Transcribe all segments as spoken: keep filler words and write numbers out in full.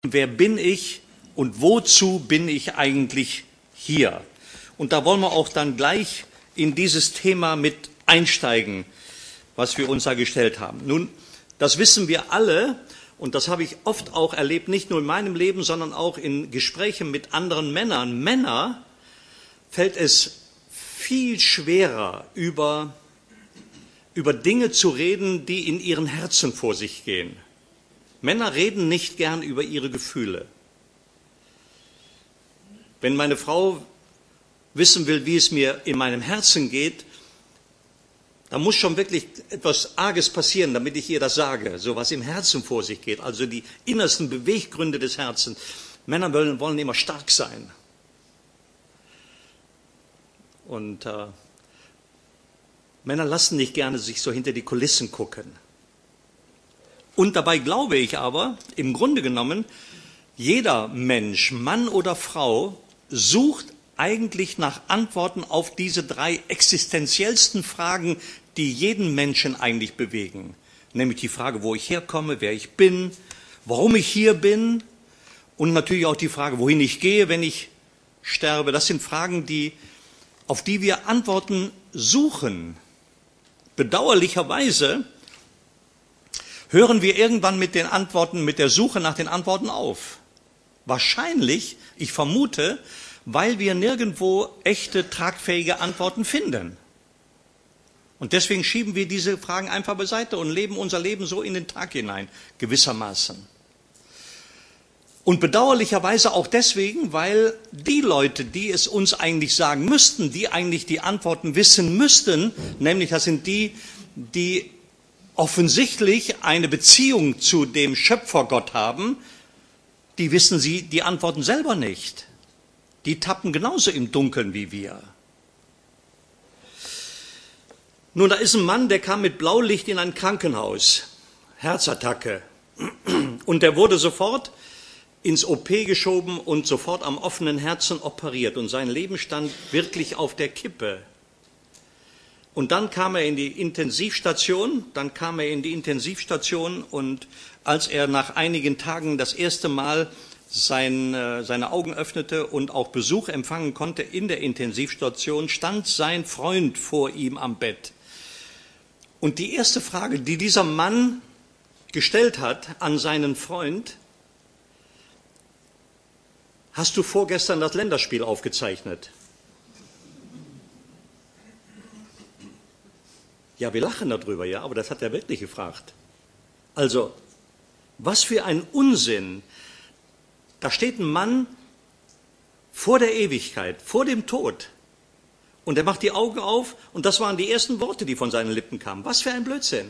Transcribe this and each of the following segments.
Wer bin ich und wozu bin ich eigentlich hier? Und da wollen wir auch dann gleich in dieses Thema mit einsteigen, was wir uns da gestellt haben. Nun, das wissen wir alle und das habe ich oft auch erlebt, nicht nur in meinem Leben, sondern auch in Gesprächen mit anderen Männern. Männer fällt es viel schwerer, über, über Dinge zu reden, die in ihren Herzen vor sich gehen. Männer reden nicht gern über ihre Gefühle. Wenn meine Frau wissen will, wie es mir in meinem Herzen geht, da muss schon wirklich etwas Arges passieren, damit ich ihr das sage, so was im Herzen vor sich geht, also die innersten Beweggründe des Herzens. Männer wollen, wollen immer stark sein. Und äh, Männer lassen nicht gerne sich so hinter die Kulissen gucken. Und dabei glaube ich aber, im Grunde genommen, jeder Mensch, Mann oder Frau, sucht eigentlich nach Antworten auf diese drei existenziellsten Fragen, die jeden Menschen eigentlich bewegen. Nämlich die Frage, wo ich herkomme, wer ich bin, warum ich hier bin und natürlich auch die Frage, wohin ich gehe, wenn ich sterbe. Das sind Fragen, die, auf die wir Antworten suchen. Bedauerlicherweise hören wir irgendwann mit den Antworten, mit der Suche nach den Antworten auf. Wahrscheinlich, ich vermute, weil wir nirgendwo echte, tragfähige Antworten finden. Und deswegen schieben wir diese Fragen einfach beiseite und leben unser Leben so in den Tag hinein, gewissermaßen. Und bedauerlicherweise auch deswegen, weil die Leute, die es uns eigentlich sagen müssten, die eigentlich die Antworten wissen müssten, nämlich das sind die, die offensichtlich eine Beziehung zu dem Schöpfergott haben, die wissen sie die Antworten selber nicht. Die tappen genauso im Dunkeln wie wir. Nun, da ist ein Mann, der kam mit Blaulicht in ein Krankenhaus, Herzattacke, und der wurde sofort ins O P geschoben und sofort am offenen Herzen operiert und sein Leben stand wirklich auf der Kippe. Und dann kam er in die Intensivstation, dann kam er in die Intensivstation und als er nach einigen Tagen das erste Mal sein, seine Augen öffnete und auch Besuch empfangen konnte in der Intensivstation, stand sein Freund vor ihm am Bett. Und die erste Frage, die dieser Mann gestellt hat an seinen Freund: Hast du vorgestern das Länderspiel aufgezeichnet? Ja, wir lachen darüber, ja, aber das hat er wirklich gefragt. Also, was für ein Unsinn. Da steht ein Mann vor der Ewigkeit, vor dem Tod. Und er macht die Augen auf und das waren die ersten Worte, die von seinen Lippen kamen. Was für ein Blödsinn.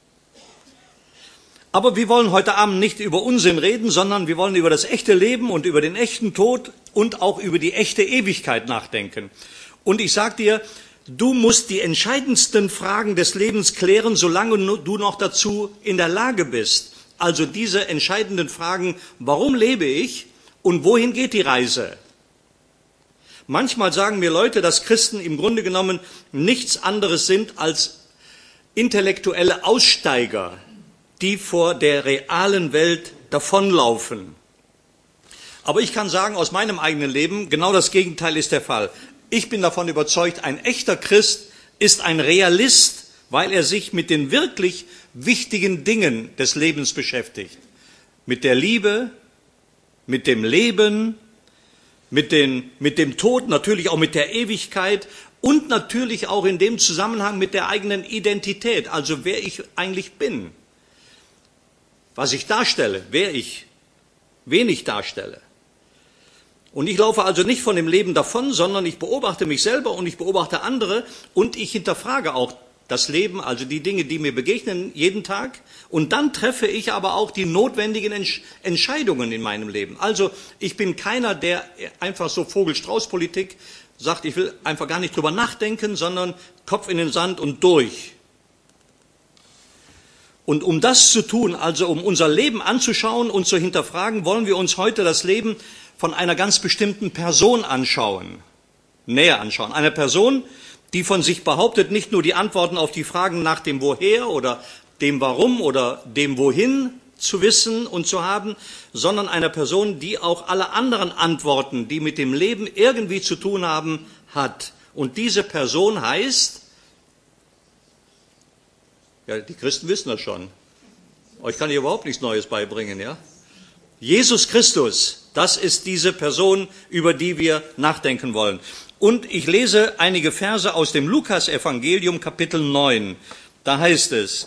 Aber wir wollen heute Abend nicht über Unsinn reden, sondern wir wollen über das echte Leben und über den echten Tod und auch über die echte Ewigkeit nachdenken. Und ich sage dir, du musst die entscheidendsten Fragen des Lebens klären, solange du noch dazu in der Lage bist. Also diese entscheidenden Fragen: Warum lebe ich und wohin geht die Reise? Manchmal sagen mir Leute, dass Christen im Grunde genommen nichts anderes sind als intellektuelle Aussteiger, die vor der realen Welt davonlaufen. Aber ich kann sagen, aus meinem eigenen Leben, genau das Gegenteil ist der Fall. Ich bin davon überzeugt, ein echter Christ ist ein Realist, weil er sich mit den wirklich wichtigen Dingen des Lebens beschäftigt. Mit der Liebe, mit dem Leben, mit, den, mit dem Tod, natürlich auch mit der Ewigkeit und natürlich auch in dem Zusammenhang mit der eigenen Identität, also wer ich eigentlich bin, was ich darstelle, wer ich, wen ich darstelle. Und ich laufe also nicht von dem Leben davon, sondern ich beobachte mich selber und ich beobachte andere und ich hinterfrage auch das Leben, also die Dinge, die mir begegnen jeden Tag. Und dann treffe ich aber auch die notwendigen Entscheidungen in meinem Leben. Also ich bin keiner, der einfach so Vogel-Strauß-Politik sagt, ich will einfach gar nicht drüber nachdenken, sondern Kopf in den Sand und durch. Und um das zu tun, also um unser Leben anzuschauen und zu hinterfragen, wollen wir uns heute das Leben von einer ganz bestimmten Person anschauen, näher anschauen. Eine Person, die von sich behauptet, nicht nur die Antworten auf die Fragen nach dem Woher oder dem Warum oder dem Wohin zu wissen und zu haben, sondern einer Person, die auch alle anderen Antworten, die mit dem Leben irgendwie zu tun haben, hat. Und diese Person heißt, ja, die Christen wissen das schon. Euch kann ich überhaupt nichts Neues beibringen, ja? Jesus Christus, das ist diese Person, über die wir nachdenken wollen. Und ich lese einige Verse aus dem Lukas-Evangelium, Kapitel neun. Da heißt es: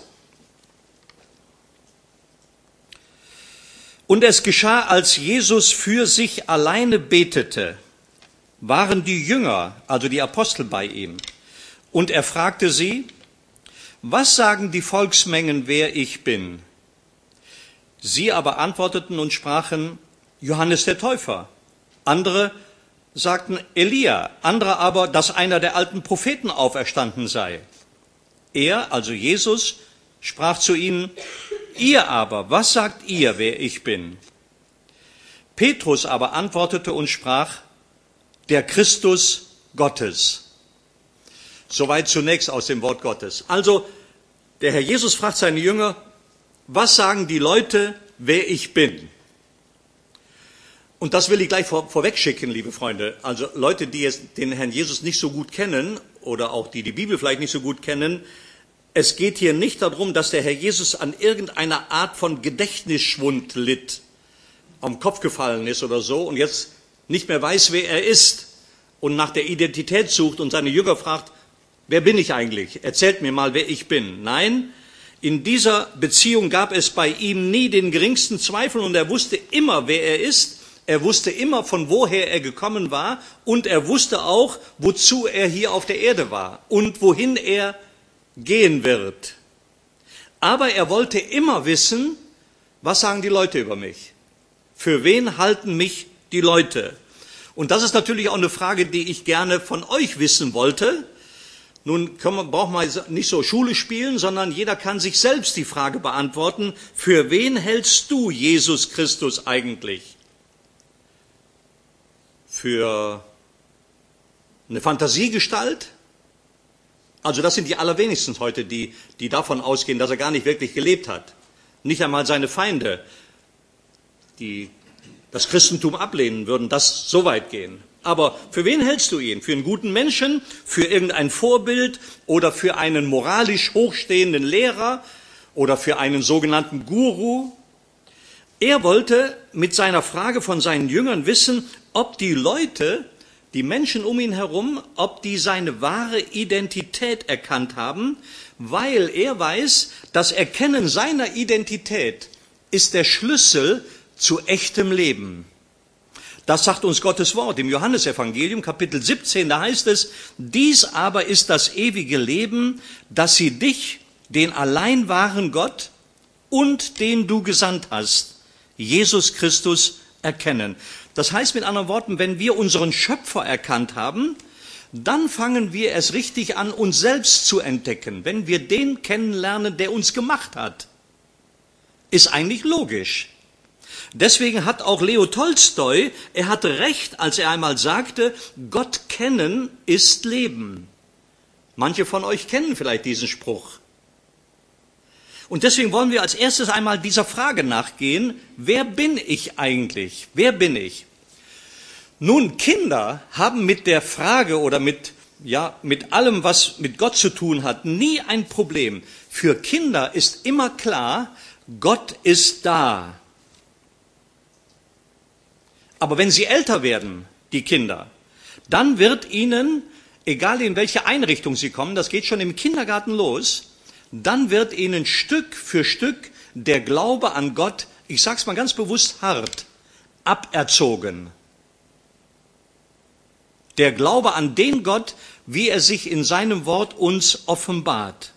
Und es geschah, als Jesus für sich alleine betete, waren die Jünger, also die Apostel, bei ihm. Und er fragte sie: Was sagen die Volksmengen, wer ich bin? Sie aber antworteten und sprachen: Johannes der Täufer. Andere sagten Elia, andere aber, dass einer der alten Propheten auferstanden sei. Er, also Jesus, sprach zu ihnen: Ihr aber, was sagt ihr, wer ich bin? Petrus aber antwortete und sprach: Der Christus Gottes. Soweit zunächst aus dem Wort Gottes. Also, der Herr Jesus fragt seine Jünger: Was sagen die Leute, wer ich bin? Und das will ich gleich vor, vorweg schicken, liebe Freunde. Also Leute, die jetzt den Herrn Jesus nicht so gut kennen oder auch die die Bibel vielleicht nicht so gut kennen, es geht hier nicht darum, dass der Herr Jesus an irgendeiner Art von Gedächtnisschwund litt, am Kopf gefallen ist oder so und jetzt nicht mehr weiß, wer er ist und nach der Identität sucht und seine Jünger fragt: Wer bin ich eigentlich? Erzählt mir mal, wer ich bin. Nein, in dieser Beziehung gab es bei ihm nie den geringsten Zweifel und er wusste immer, wer er ist. Er wusste immer, von woher er gekommen war und er wusste auch, wozu er hier auf der Erde war und wohin er gehen wird. Aber er wollte immer wissen, was sagen die Leute über mich? Für wen halten mich die Leute? Und das ist natürlich auch eine Frage, die ich gerne von euch wissen wollte. Nun kann man, braucht man nicht so Schule spielen, sondern jeder kann sich selbst die Frage beantworten: Für wen hältst du Jesus Christus eigentlich? Für eine Fantasiegestalt? Also das sind die allerwenigsten heute, die, die davon ausgehen, dass er gar nicht wirklich gelebt hat. Nicht einmal seine Feinde, die das Christentum ablehnen, würden das so weit gehen. Aber für wen hältst du ihn? Für einen guten Menschen? Für irgendein Vorbild? Oder für einen moralisch hochstehenden Lehrer? Oder für einen sogenannten Guru? Er wollte mit seiner Frage von seinen Jüngern wissen, ob die Leute, die Menschen um ihn herum, ob die seine wahre Identität erkannt haben, weil er weiß, das Erkennen seiner Identität ist der Schlüssel zu echtem Leben. Das sagt uns Gottes Wort im Johannesevangelium, Kapitel siebzehn, da heißt es: Dies aber ist das ewige Leben, dass sie dich, den allein wahren Gott und den du gesandt hast, Jesus Christus, erkennen. Das heißt mit anderen Worten, wenn wir unseren Schöpfer erkannt haben, dann fangen wir erst richtig an, uns selbst zu entdecken. Wenn wir den kennenlernen, der uns gemacht hat. Ist eigentlich logisch. Deswegen hat auch Leo Tolstoi, er hatte recht, als er einmal sagte, Gott kennen ist Leben. Manche von euch kennen vielleicht diesen Spruch. Und deswegen wollen wir als erstes einmal dieser Frage nachgehen: Wer bin ich eigentlich? Wer bin ich? Nun, Kinder haben mit der Frage oder mit, ja, mit allem, was mit Gott zu tun hat, nie ein Problem. Für Kinder ist immer klar, Gott ist da. Aber wenn sie älter werden, die Kinder, dann wird ihnen, egal in welche Einrichtung sie kommen, das geht schon im Kindergarten los, dann wird ihnen Stück für Stück der Glaube an Gott, ich sage es mal ganz bewusst hart, aberzogen. Der Glaube an den Gott, wie er sich in seinem Wort uns offenbart.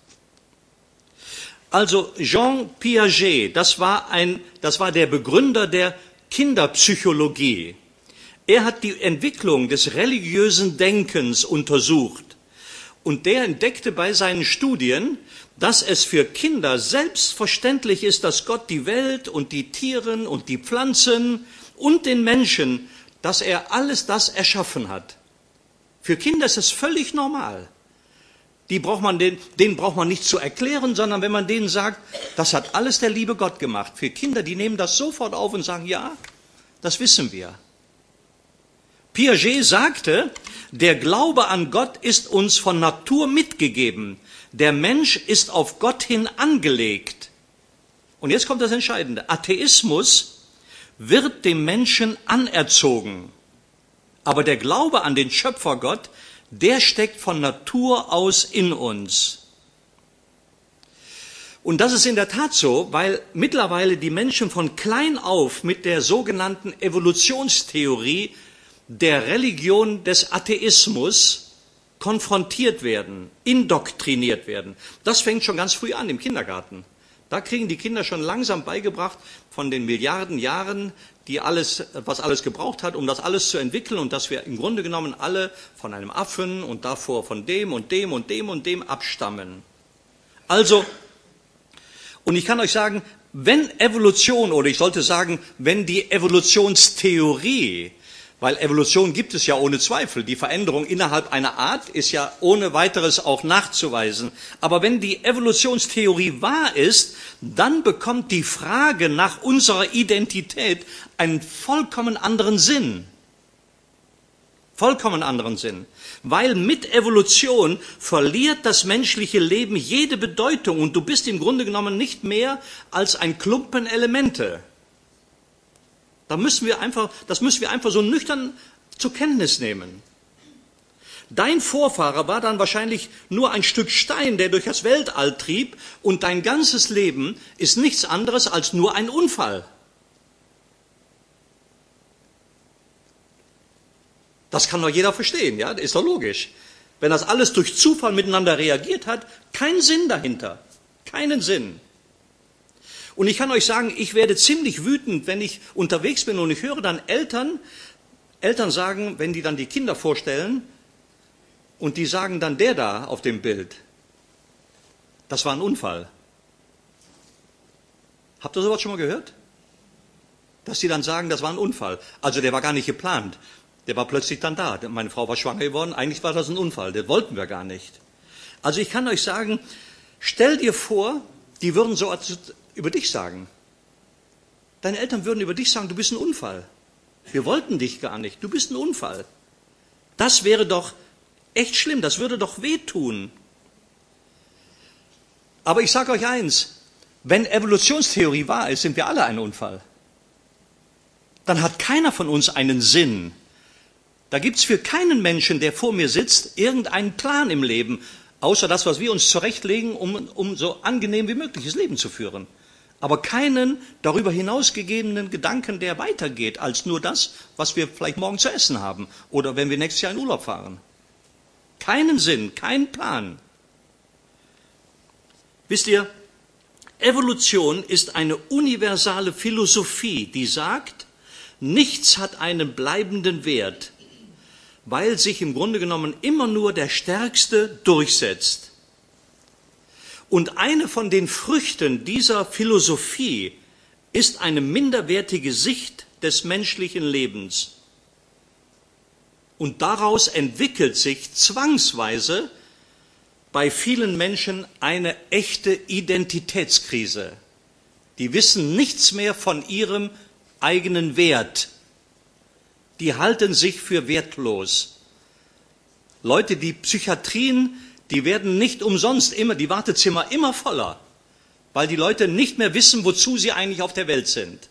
Also Jean Piaget, das war, ein, das war der Begründer der Kinderpsychologie. Er hat die Entwicklung des religiösen Denkens untersucht. Und der entdeckte bei seinen Studien, dass es für Kinder selbstverständlich ist, dass Gott die Welt und die Tiere und die Pflanzen und den Menschen, dass er alles das erschaffen hat. Für Kinder ist es völlig normal. Die braucht man den, denen braucht man nicht zu erklären, sondern wenn man denen sagt, das hat alles der liebe Gott gemacht. Für Kinder, die nehmen das sofort auf und sagen, ja, das wissen wir. Piaget sagte, der Glaube an Gott ist uns von Natur mitgegeben. Der Mensch ist auf Gott hin angelegt. Und jetzt kommt das Entscheidende. Atheismus wird dem Menschen anerzogen. Aber der Glaube an den Schöpfergott, der steckt von Natur aus in uns. Und das ist in der Tat so, weil mittlerweile die Menschen von klein auf mit der sogenannten Evolutionstheorie der Religion des Atheismus konfrontiert werden, indoktriniert werden. Das fängt schon ganz früh an im Kindergarten. Da kriegen die Kinder schon langsam beigebracht von den Milliarden Jahren, die alles, was alles gebraucht hat, um das alles zu entwickeln und dass wir im Grunde genommen alle von einem Affen und davor von dem und dem und dem und dem abstammen. Also, und ich kann euch sagen, wenn Evolution, oder ich sollte sagen, wenn die Evolutionstheorie, weil Evolution gibt es ja ohne Zweifel. Die Veränderung innerhalb einer Art ist ja ohne weiteres auch nachzuweisen. Aber wenn die Evolutionstheorie wahr ist, dann bekommt die Frage nach unserer Identität einen vollkommen anderen Sinn. Vollkommen anderen Sinn. Weil mit Evolution verliert das menschliche Leben jede Bedeutung und du bist im Grunde genommen nicht mehr als ein Klumpen Elemente. Da müssen wir einfach, das müssen wir einfach so nüchtern zur Kenntnis nehmen. Dein Vorfahre war dann wahrscheinlich nur ein Stück Stein, der durch das Weltall trieb, und dein ganzes Leben ist nichts anderes als nur ein Unfall. Das kann doch jeder verstehen, ja, das ist doch logisch. Wenn das alles durch Zufall miteinander reagiert hat, kein Sinn dahinter, keinen Sinn. Und ich kann euch sagen, ich werde ziemlich wütend, wenn ich unterwegs bin und ich höre dann Eltern, Eltern sagen, wenn die dann die Kinder vorstellen und die sagen dann, der da auf dem Bild, das war ein Unfall. Habt ihr sowas schon mal gehört? Dass die dann sagen, das war ein Unfall. Also der war gar nicht geplant. Der war plötzlich dann da. Meine Frau war schwanger geworden, eigentlich war das ein Unfall. Das wollten wir gar nicht. Also ich kann euch sagen, stell dir vor, die würden so über dich sagen. Deine Eltern würden über dich sagen, du bist ein Unfall. Wir wollten dich gar nicht, du bist ein Unfall. Das wäre doch echt schlimm, das würde doch wehtun. Aber ich sage euch eins, wenn Evolutionstheorie wahr ist, sind wir alle ein Unfall. Dann hat keiner von uns einen Sinn. Da gibt es für keinen Menschen, der vor mir sitzt, irgendeinen Plan im Leben, außer das, was wir uns zurechtlegen, um, um so angenehm wie mögliches Leben zu führen. Aber keinen darüber hinausgegebenen Gedanken, der weitergeht, als nur das, was wir vielleicht morgen zu essen haben oder wenn wir nächstes Jahr in Urlaub fahren. Keinen Sinn, keinen Plan. Wisst ihr, Evolution ist eine universale Philosophie, die sagt, nichts hat einen bleibenden Wert, weil sich im Grunde genommen immer nur der Stärkste durchsetzt. Und eine von den Früchten dieser Philosophie ist eine minderwertige Sicht des menschlichen Lebens. Und daraus entwickelt sich zwangsweise bei vielen Menschen eine echte Identitätskrise. Die wissen nichts mehr von ihrem eigenen Wert. Die halten sich für wertlos. Leute, die Psychiatrien, die werden nicht umsonst immer, die Wartezimmer immer voller, weil die Leute nicht mehr wissen, wozu sie eigentlich auf der Welt sind.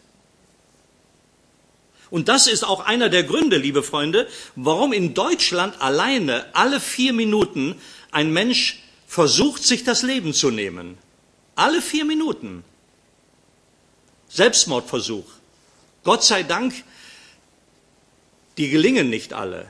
Und das ist auch einer der Gründe, liebe Freunde, warum in Deutschland alleine alle vier Minuten ein Mensch versucht, sich das Leben zu nehmen. Alle vier Minuten. Selbstmordversuch. Gott sei Dank, die gelingen nicht alle.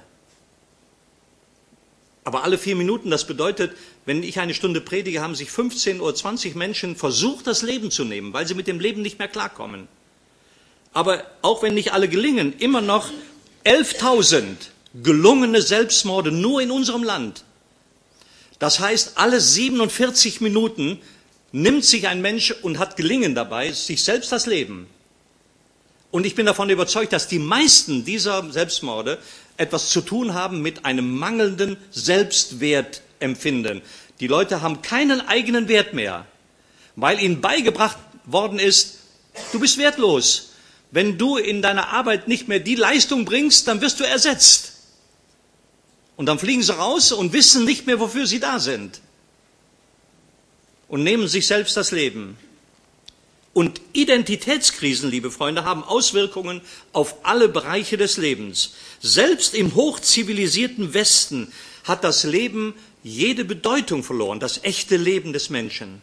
Aber alle vier Minuten, das bedeutet, wenn ich eine Stunde predige, haben sich fünfzehn oder zwanzig Menschen versucht, das Leben zu nehmen, weil sie mit dem Leben nicht mehr klarkommen. Aber auch wenn nicht alle gelingen, immer noch elftausend gelungene Selbstmorde nur in unserem Land. Das heißt, alle siebenundvierzig Minuten nimmt sich ein Mensch und hat Gelingen dabei, sich selbst das Leben. Und ich bin davon überzeugt, dass die meisten dieser Selbstmorde etwas zu tun haben mit einem mangelnden Selbstwertempfinden. Die Leute haben keinen eigenen Wert mehr, weil ihnen beigebracht worden ist, du bist wertlos. Wenn du in deiner Arbeit nicht mehr die Leistung bringst, dann wirst du ersetzt. Und dann fliegen sie raus und wissen nicht mehr, wofür sie da sind. Und nehmen sich selbst das Leben. Und Identitätskrisen, liebe Freunde, haben Auswirkungen auf alle Bereiche des Lebens. Selbst im hochzivilisierten Westen hat das Leben jede Bedeutung verloren, das echte Leben des Menschen.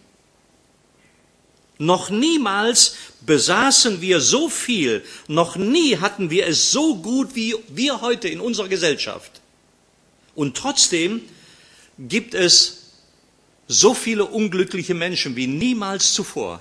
Noch niemals besaßen wir so viel, noch nie hatten wir es so gut wie wir heute in unserer Gesellschaft. Und trotzdem gibt es so viele unglückliche Menschen wie niemals zuvor.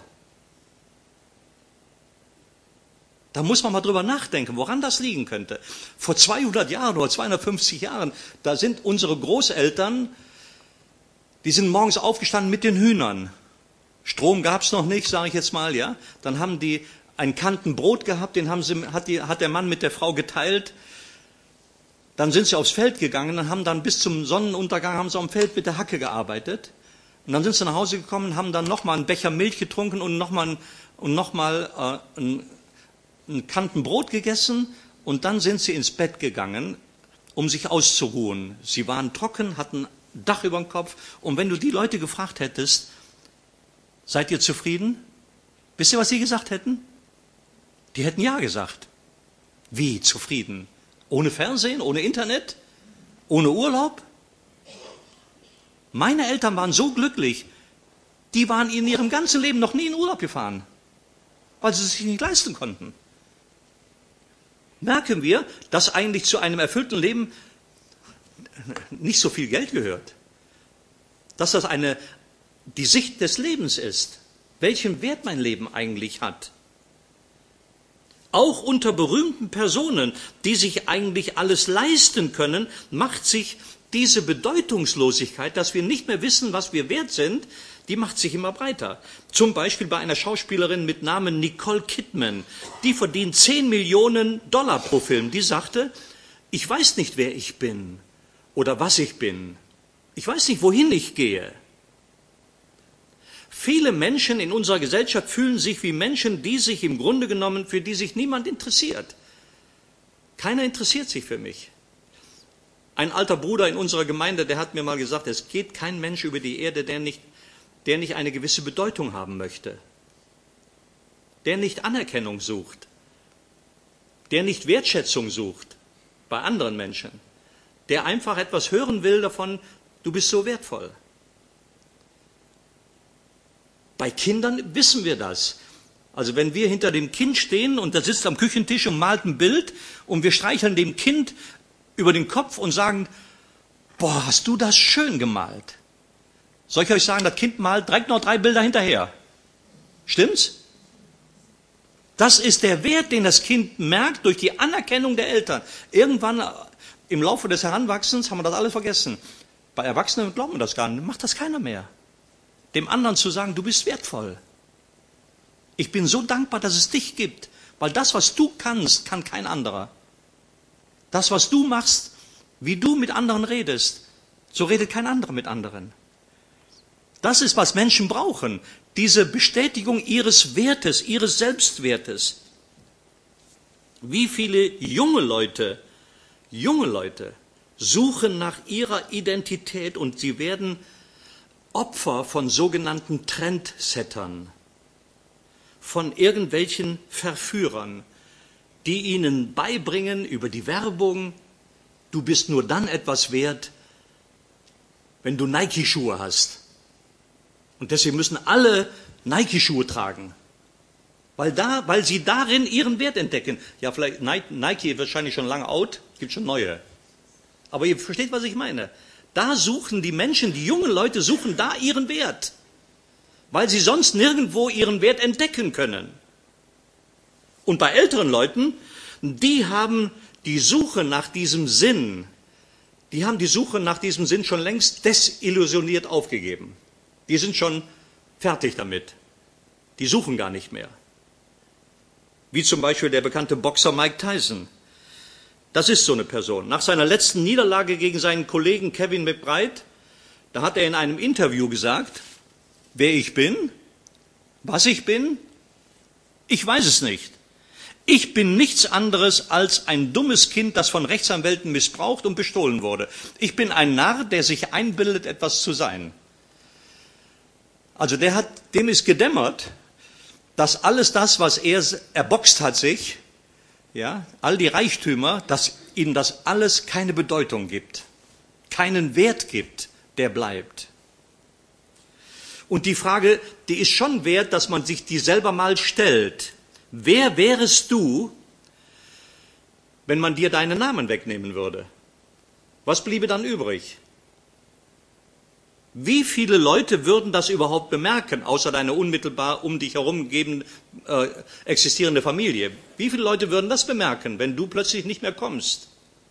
Da muss man mal drüber nachdenken, woran das liegen könnte. Vor zweihundert Jahren oder zweihundertfünfzig Jahren, da sind unsere Großeltern, die sind morgens aufgestanden mit den Hühnern. Strom gab's noch nicht, sage ich jetzt mal, ja. Dann haben die einen Kanten Brot gehabt, den haben sie, hat, die, hat der Mann mit der Frau geteilt. Dann sind sie aufs Feld gegangen und haben dann bis zum Sonnenuntergang haben sie am Feld mit der Hacke gearbeitet. Und dann sind sie nach Hause gekommen und haben dann nochmal einen Becher Milch getrunken und nochmal und noch mal, äh, ein einen Kanten Brot gegessen und dann sind sie ins Bett gegangen, um sich auszuruhen. Sie waren trocken, hatten ein Dach über dem Kopf und wenn du die Leute gefragt hättest, seid ihr zufrieden? Wisst ihr, was sie gesagt hätten? Die hätten ja gesagt. Wie zufrieden? Ohne Fernsehen, ohne Internet, ohne Urlaub? Meine Eltern waren so glücklich, die waren in ihrem ganzen Leben noch nie in Urlaub gefahren, weil sie es sich nicht leisten konnten. Merken wir, dass eigentlich zu einem erfüllten Leben nicht so viel Geld gehört. Dass das eine, die Sicht des Lebens ist, welchen Wert mein Leben eigentlich hat. Auch unter berühmten Personen, die sich eigentlich alles leisten können, macht sich diese Bedeutungslosigkeit, dass wir nicht mehr wissen, was wir wert sind, die macht sich immer breiter. Zum Beispiel bei einer Schauspielerin mit Namen Nicole Kidman. Die verdient zehn Millionen Dollar pro Film. Die sagte, ich weiß nicht, wer ich bin oder was ich bin. Ich weiß nicht, wohin ich gehe. Viele Menschen in unserer Gesellschaft fühlen sich wie Menschen, die sich im Grunde genommen, für die sich niemand interessiert. Keiner interessiert sich für mich. Ein alter Bruder in unserer Gemeinde, der hat mir mal gesagt, es geht kein Mensch über die Erde, der nicht der nicht eine gewisse Bedeutung haben möchte, der nicht Anerkennung sucht, der nicht Wertschätzung sucht bei anderen Menschen, der einfach etwas hören will davon, du bist so wertvoll. Bei Kindern wissen wir das. Also wenn wir hinter dem Kind stehen und das sitzt am Küchentisch und malt ein Bild und wir streicheln dem Kind über den Kopf und sagen, boah, hast du das schön gemalt. Soll ich euch sagen, das Kind malt direkt noch drei Bilder hinterher. Stimmt's? Das ist der Wert, den das Kind merkt durch die Anerkennung der Eltern. Irgendwann im Laufe des Heranwachsens haben wir das alles vergessen. Bei Erwachsenen glauben wir das gar nicht, macht das keiner mehr. Dem anderen zu sagen, du bist wertvoll. Ich bin so dankbar, dass es dich gibt, weil das, was du kannst, kann kein anderer. Das, was du machst, wie du mit anderen redest, so redet kein anderer mit anderen. Das ist, was Menschen brauchen, diese Bestätigung ihres Wertes, ihres Selbstwertes. Wie viele junge Leute, junge Leute suchen nach ihrer Identität und sie werden Opfer von sogenannten Trendsettern, von irgendwelchen Verführern, die ihnen beibringen über die Werbung, du bist nur dann etwas wert, wenn du Nike-Schuhe hast. Und deswegen müssen alle Nike-Schuhe tragen, weil, da, weil sie darin ihren Wert entdecken. Ja, vielleicht Nike ist wahrscheinlich schon lange out, es gibt schon neue. Aber ihr versteht, was ich meine. Da suchen die Menschen, die jungen Leute suchen da ihren Wert, weil sie sonst nirgendwo ihren Wert entdecken können. Und bei älteren Leuten, die haben die Suche nach diesem Sinn, die haben die Suche nach diesem Sinn schon längst desillusioniert aufgegeben. Die sind schon fertig damit. Die suchen gar nicht mehr. Wie zum Beispiel der bekannte Boxer Mike Tyson. Das ist so eine Person. Nach seiner letzten Niederlage gegen seinen Kollegen Kevin McBride, Da hat er in einem Interview gesagt, wer ich bin, was ich bin, ich weiß es nicht. Ich bin nichts anderes als ein dummes Kind, das von Rechtsanwälten missbraucht und bestohlen wurde. Ich bin ein Narr, der sich einbildet, etwas zu sein. Also der hat, dem ist gedämmert, dass alles das, was er erboxt hat sich, ja, all die Reichtümer, dass ihnen das alles keine Bedeutung gibt, keinen Wert gibt, der bleibt. Und die Frage, die ist schon wert, dass man sich die selber mal stellt. Wer wärest du, wenn man dir deinen Namen wegnehmen würde? Was bliebe dann übrig? Wie viele Leute würden das überhaupt bemerken, außer deiner unmittelbar um dich herum geben, äh, existierende Familie? Wie viele Leute würden das bemerken, wenn du plötzlich nicht mehr kommst?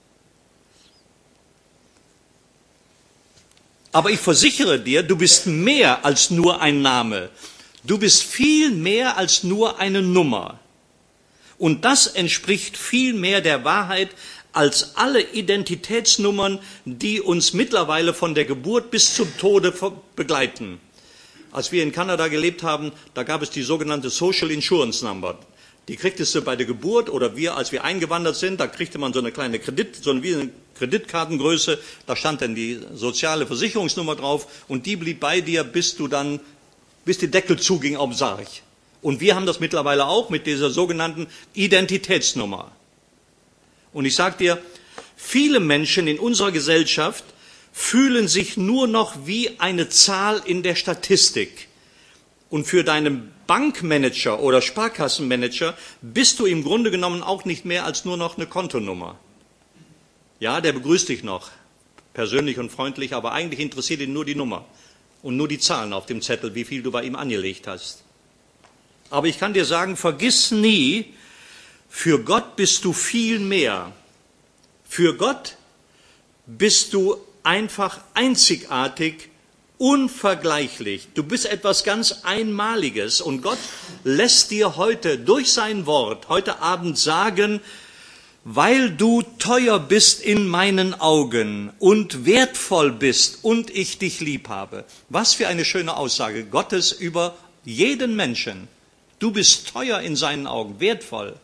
Aber ich versichere dir, du bist mehr als nur ein Name. Du bist viel mehr als nur eine Nummer. Und das entspricht viel mehr der Wahrheit als alle Identitätsnummern, die uns mittlerweile von der Geburt bis zum Tode begleiten. Als wir in Kanada gelebt haben, da gab es die sogenannte Social Insurance Number. Die kriegtest du bei der Geburt oder wir, als wir eingewandert sind, da kriegte man so eine kleine Kredit, so eine, wie eine Kreditkartengröße, da stand dann die soziale Versicherungsnummer drauf und die blieb bei dir, bis du dann bis die Deckel zuging auf den Sarg. Und wir haben das mittlerweile auch mit dieser sogenannten Identitätsnummer. Und ich sage dir, viele Menschen in unserer Gesellschaft fühlen sich nur noch wie eine Zahl in der Statistik. Und für deinen Bankmanager oder Sparkassenmanager bist du im Grunde genommen auch nicht mehr als nur noch eine Kontonummer. Ja, der begrüßt dich noch, persönlich und freundlich, aber eigentlich interessiert ihn nur die Nummer. Und nur die Zahlen auf dem Zettel, wie viel du bei ihm angelegt hast. Aber ich kann dir sagen, vergiss nie, für Gott bist du viel mehr. Für Gott bist du einfach einzigartig, unvergleichlich. Du bist etwas ganz Einmaliges. Und Gott lässt dir heute durch sein Wort, heute Abend sagen, weil du teuer bist in meinen Augen und wertvoll bist und ich dich lieb habe. Was für eine schöne Aussage Gottes über jeden Menschen. Du bist teuer in seinen Augen, wertvoll.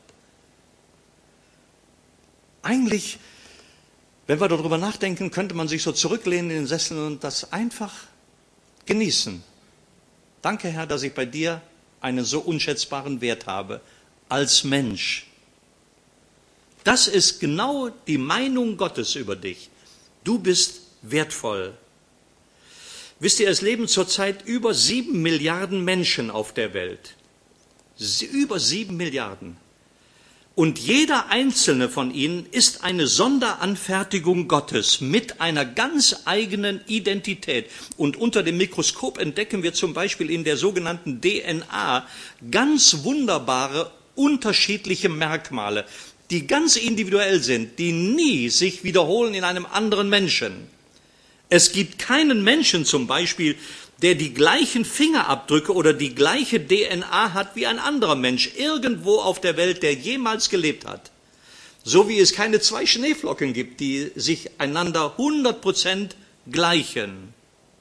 Eigentlich, wenn wir darüber nachdenken, könnte man sich so zurücklehnen in den Sessel und das einfach genießen. Danke, Herr, dass ich bei dir einen so unschätzbaren Wert habe als Mensch. Das ist genau die Meinung Gottes über dich. Du bist wertvoll. Wisst ihr, es leben zurzeit über sieben Milliarden Menschen auf der Welt. Über sieben Milliarden. Und jeder einzelne von ihnen ist eine Sonderanfertigung Gottes mit einer ganz eigenen Identität. Und unter dem Mikroskop entdecken wir zum Beispiel in der sogenannten D N A ganz wunderbare, unterschiedliche Merkmale, die ganz individuell sind, die nie sich wiederholen in einem anderen Menschen. Es gibt keinen Menschen zum Beispiel, der die gleichen Fingerabdrücke oder die gleiche D N A hat wie ein anderer Mensch irgendwo auf der Welt, der jemals gelebt hat. So wie es keine zwei Schneeflocken gibt, die sich einander hundert Prozent gleichen.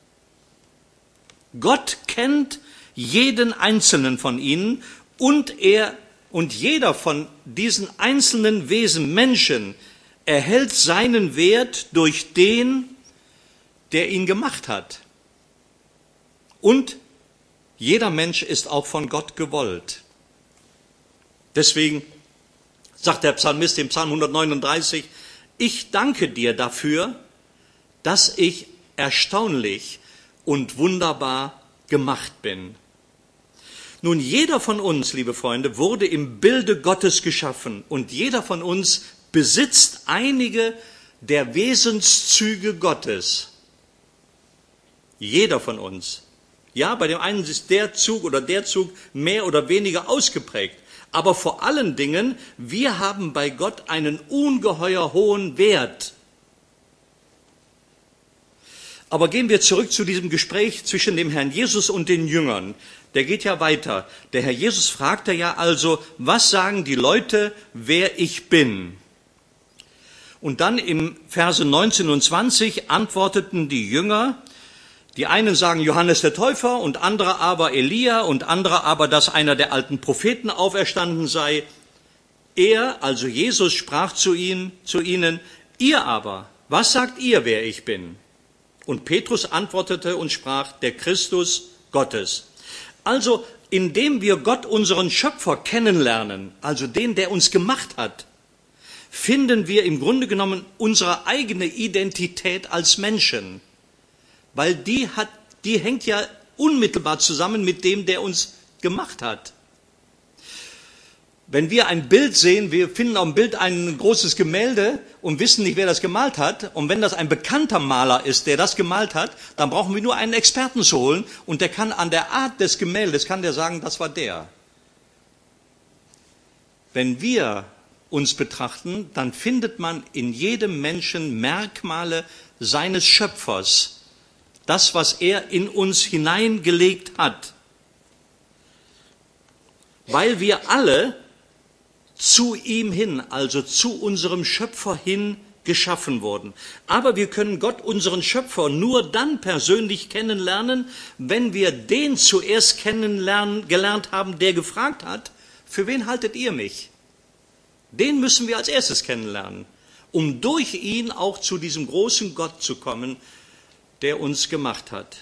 Gott kennt jeden einzelnen von ihnen und er und jeder von diesen einzelnen Wesen, Menschen, erhält seinen Wert durch den, der ihn gemacht hat. Und jeder Mensch ist auch von Gott gewollt. Deswegen sagt der Psalmist im Psalm hundertneununddreißig, ich danke dir dafür, dass ich erstaunlich und wunderbar gemacht bin. Nun, jeder von uns, liebe Freunde, wurde im Bilde Gottes geschaffen und jeder von uns besitzt einige der Wesenszüge Gottes. Jeder von uns. Ja, bei dem einen ist der Zug oder der Zug mehr oder weniger ausgeprägt. Aber vor allen Dingen, wir haben bei Gott einen ungeheuer hohen Wert. Aber gehen wir zurück zu diesem Gespräch zwischen dem Herrn Jesus und den Jüngern. Der geht ja weiter. Der Herr Jesus fragte ja also, was sagen die Leute, wer ich bin? Und dann im Verse neunzehn und zwanzig antworteten die Jünger, Die einen sagen Johannes der Täufer und andere aber Elia und andere aber, dass einer der alten Propheten auferstanden sei. Er, also Jesus, sprach zu ihnen, zu ihnen, ihr aber, was sagt ihr, wer ich bin? Und Petrus antwortete und sprach, der Christus Gottes. Also, indem wir Gott, unseren Schöpfer, kennenlernen, also den, der uns gemacht hat, finden wir im Grunde genommen unsere eigene Identität als Menschen. Weil die hat, die hängt ja unmittelbar zusammen mit dem, der uns gemacht hat. Wenn wir ein Bild sehen, wir finden auf dem Bild ein großes Gemälde und wissen nicht, wer das gemalt hat. Und wenn das ein bekannter Maler ist, der das gemalt hat, dann brauchen wir nur einen Experten zu holen und der kann an der Art des Gemäldes, kann der sagen, das war der. Wenn wir uns betrachten, dann findet man in jedem Menschen Merkmale seines Schöpfers. Das, was er in uns hineingelegt hat. Weil wir alle zu ihm hin, also zu unserem Schöpfer hin geschaffen wurden. Aber wir können Gott, unseren Schöpfer, nur dann persönlich kennenlernen, wenn wir den zuerst kennenlernen, gelernt haben, der gefragt hat, für wen haltet ihr mich? Den müssen wir als erstes kennenlernen, um durch ihn auch zu diesem großen Gott zu kommen, der uns gemacht hat.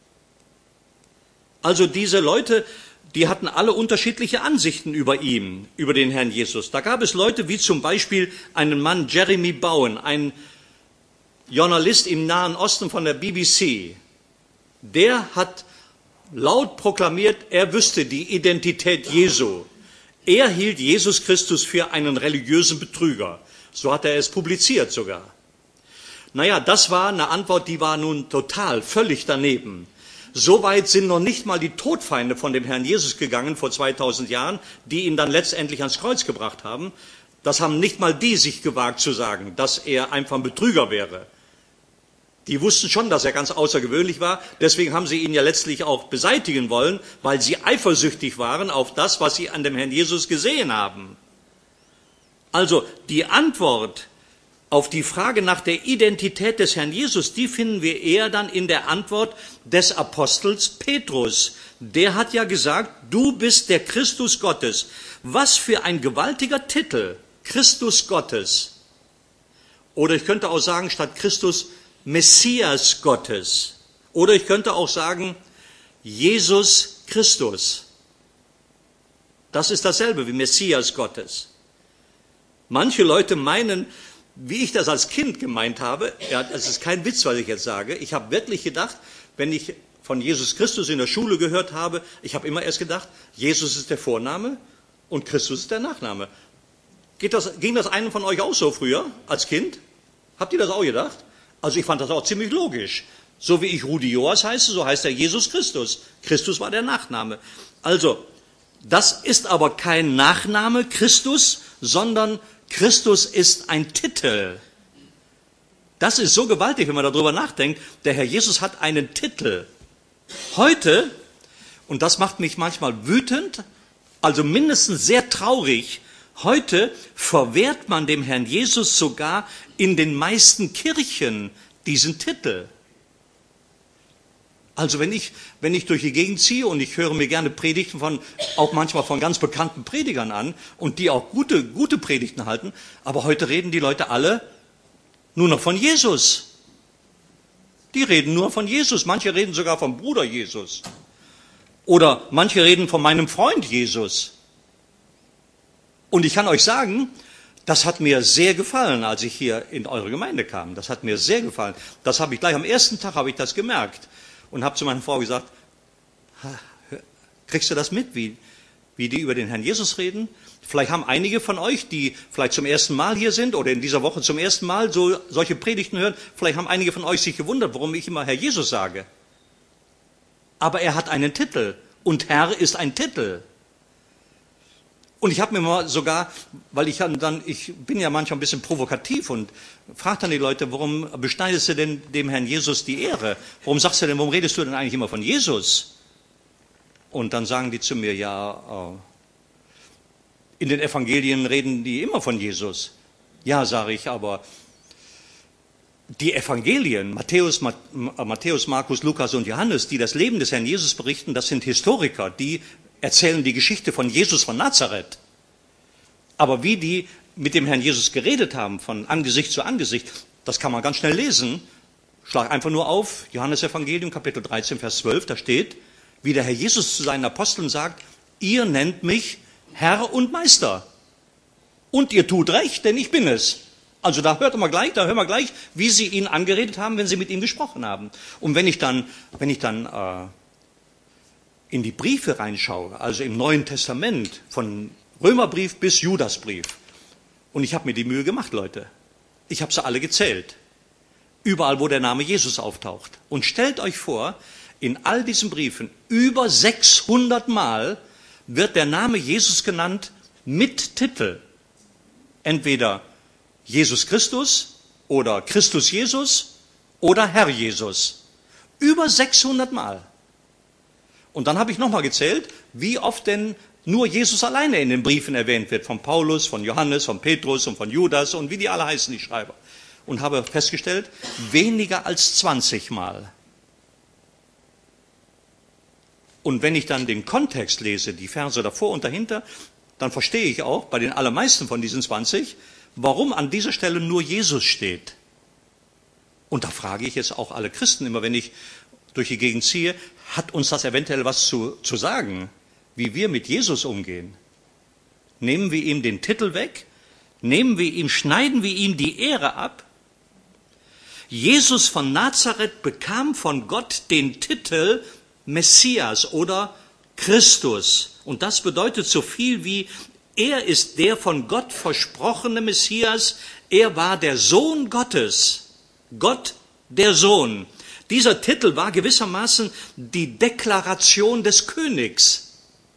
Also diese Leute, die hatten alle unterschiedliche Ansichten über ihn, über den Herrn Jesus. Da gab es Leute wie zum Beispiel einen Mann, Jeremy Bowen, ein Journalist im Nahen Osten von der B B C. Der hat laut proklamiert, er wüsste die Identität Jesu. Er hielt Jesus Christus für einen religiösen Betrüger. So hat er es publiziert sogar. Naja, das war eine Antwort, die war nun total, völlig daneben. Soweit sind noch nicht mal die Todfeinde von dem Herrn Jesus gegangen vor zweitausend Jahren, die ihn dann letztendlich ans Kreuz gebracht haben. Das haben nicht mal die sich gewagt zu sagen, dass er einfach ein Betrüger wäre. Die wussten schon, dass er ganz außergewöhnlich war. Deswegen haben sie ihn ja letztlich auch beseitigen wollen, weil sie eifersüchtig waren auf das, was sie an dem Herrn Jesus gesehen haben. Also die Antwort auf die Frage nach der Identität des Herrn Jesus, die finden wir eher dann in der Antwort des Apostels Petrus. Der hat ja gesagt, du bist der Christus Gottes. Was für ein gewaltiger Titel, Christus Gottes. Oder ich könnte auch sagen, statt Christus, Messias Gottes. Oder ich könnte auch sagen, Jesus Christus. Das ist dasselbe wie Messias Gottes. Manche Leute meinen, wie ich das als Kind gemeint habe, ja, das ist kein Witz, was ich jetzt sage, ich habe wirklich gedacht, wenn ich von Jesus Christus in der Schule gehört habe, ich habe immer erst gedacht, Jesus ist der Vorname und Christus ist der Nachname. Geht das, ging das einem von euch auch so früher, als Kind? Habt ihr das auch gedacht? Also ich fand das auch ziemlich logisch. So wie ich Rudi Joas heiße, so heißt er Jesus Christus. Christus war der Nachname. Also, das ist aber kein Nachname Christus, sondern Christus ist ein Titel. Das ist so gewaltig, wenn man darüber nachdenkt. Der Herr Jesus hat einen Titel. Heute, und das macht mich manchmal wütend, also mindestens sehr traurig, heute verwehrt man dem Herrn Jesus sogar in den meisten Kirchen diesen Titel. Also wenn ich, wenn ich durch die Gegend ziehe und ich höre mir gerne Predigten von, auch manchmal von ganz bekannten Predigern an und die auch gute, gute Predigten halten, aber heute reden die Leute alle nur noch von Jesus. Die reden nur von Jesus. Manche reden sogar vom Bruder Jesus. Oder manche reden von meinem Freund Jesus. Und ich kann euch sagen, das hat mir sehr gefallen, als ich hier in eure Gemeinde kam. Das hat mir sehr gefallen. Das habe ich gleich am ersten Tag habe ich das gemerkt. Und habe zu meiner Frau gesagt, kriegst du das mit, wie, wie die über den Herrn Jesus reden? Vielleicht haben einige von euch, die vielleicht zum ersten Mal hier sind oder in dieser Woche zum ersten Mal so solche Predigten hören, vielleicht haben einige von euch sich gewundert, warum ich immer Herr Jesus sage. Aber er hat einen Titel und Herr ist ein Titel. Und ich habe mir mal sogar, weil ich dann, ich bin ja manchmal ein bisschen provokativ und frage dann die Leute, warum beschneidest du denn dem Herrn Jesus die Ehre? Warum sagst du denn, warum redest du denn eigentlich immer von Jesus? Und dann sagen die zu mir, ja, in den Evangelien reden die immer von Jesus. Ja, sage ich, aber die Evangelien, Matthäus, Matthäus, Markus, Lukas und Johannes, die das Leben des Herrn Jesus berichten, das sind Historiker, die erzählen die Geschichte von Jesus von Nazareth. Aber wie die mit dem Herrn Jesus geredet haben, von Angesicht zu Angesicht, das kann man ganz schnell lesen. Schlag einfach nur auf, Johannes Evangelium, Kapitel dreizehn, Vers zwölf, da steht, wie der Herr Jesus zu seinen Aposteln sagt, ihr nennt mich Herr und Meister. Und ihr tut recht, denn ich bin es. Also da hört man gleich, da hören wir gleich, wie sie ihn angeredet haben, wenn sie mit ihm gesprochen haben. Und wenn ich dann, wenn ich dann äh, in die Briefe reinschaue, also im Neuen Testament, von Römerbrief bis Judasbrief, und ich habe mir die Mühe gemacht, Leute, ich habe sie alle gezählt, überall, wo der Name Jesus auftaucht. Und stellt euch vor, in all diesen Briefen, über sechshundert Mal wird der Name Jesus genannt mit Titel. Entweder Jesus Christus oder Christus Jesus oder Herr Jesus. Über sechshundert Mal. Und dann habe ich nochmal gezählt, wie oft denn nur Jesus alleine in den Briefen erwähnt wird. Von Paulus, von Johannes, von Petrus und von Judas und wie die alle heißen, die Schreiber. Und habe festgestellt, weniger als zwanzig Mal. Und wenn ich dann den Kontext lese, die Verse davor und dahinter, dann verstehe ich auch bei den allermeisten von diesen zwanzig, warum an dieser Stelle nur Jesus steht. Und da frage ich jetzt auch alle Christen immer, wenn ich durch die Gegend ziehe, hat uns das eventuell was zu, zu sagen, wie wir mit Jesus umgehen? Nehmen wir ihm den Titel weg? Nehmen wir ihm, schneiden wir ihm die Ehre ab? Jesus von Nazareth bekam von Gott den Titel Messias oder Christus. Und das bedeutet so viel wie, er ist der von Gott versprochene Messias. Er war der Sohn Gottes. Gott, der Sohn. Dieser Titel war gewissermaßen die Deklaration des Königs.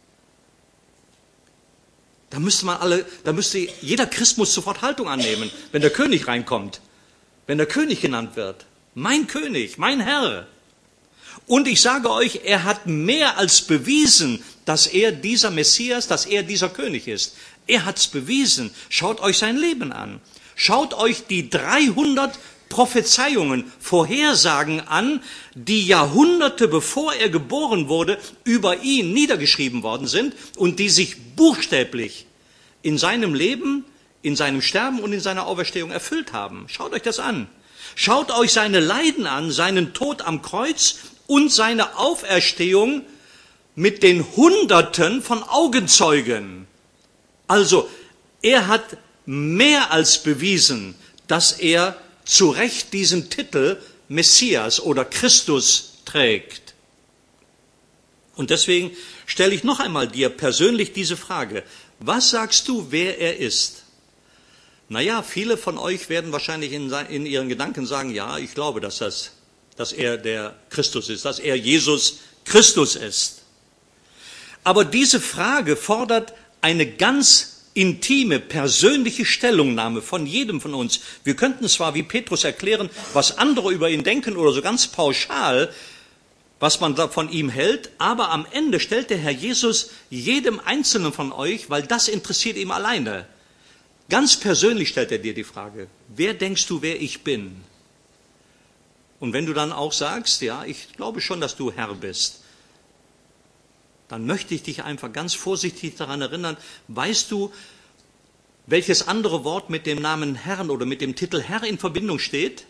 Da müsste man alle, da müsste jeder Christ muss sofort Haltung annehmen, wenn der König reinkommt, wenn der König genannt wird. Mein König, mein Herr. Und ich sage euch, er hat mehr als bewiesen, dass er dieser Messias, dass er dieser König ist. Er hat's bewiesen. Schaut euch sein Leben an. Schaut euch die dreihundert Prophezeiungen, Vorhersagen an, die Jahrhunderte bevor er geboren wurde, über ihn niedergeschrieben worden sind und die sich buchstäblich in seinem Leben, in seinem Sterben und in seiner Auferstehung erfüllt haben. Schaut euch das an. Schaut euch seine Leiden an, seinen Tod am Kreuz und seine Auferstehung mit den Hunderten von Augenzeugen. Also, er hat mehr als bewiesen, dass er zu Recht diesen Titel Messias oder Christus trägt. Und deswegen stelle ich noch einmal dir persönlich diese Frage. Was sagst du, wer er ist? Naja, viele von euch werden wahrscheinlich in, in ihren Gedanken sagen, ja, ich glaube, dass, das, dass er der Christus ist, dass er Jesus Christus ist. Aber diese Frage fordert eine ganz intime, persönliche Stellungnahme von jedem von uns. Wir könnten zwar wie Petrus erklären, was andere über ihn denken oder so ganz pauschal, was man von ihm hält, aber am Ende stellt der Herr Jesus jedem Einzelnen von euch, weil das interessiert ihm alleine. Ganz persönlich stellt er dir die Frage, wer denkst du, wer ich bin? Und wenn du dann auch sagst, ja, ich glaube schon, dass du Herr bist, dann möchte ich dich einfach ganz vorsichtig daran erinnern, weißt du, welches andere Wort mit dem Namen Herrn oder mit dem Titel Herr in Verbindung steht?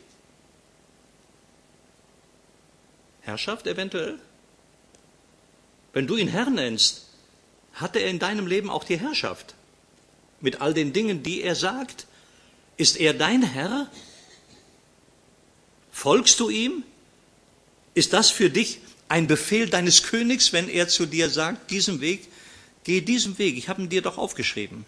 Herrschaft eventuell? Wenn du ihn Herr nennst, hatte er in deinem Leben auch die Herrschaft. Mit all den Dingen, die er sagt, ist er dein Herr? Folgst du ihm? Ist das für dich ein Befehl deines Königs, wenn er zu dir sagt, diesen Weg, geh diesen Weg, ich habe ihn dir doch aufgeschrieben.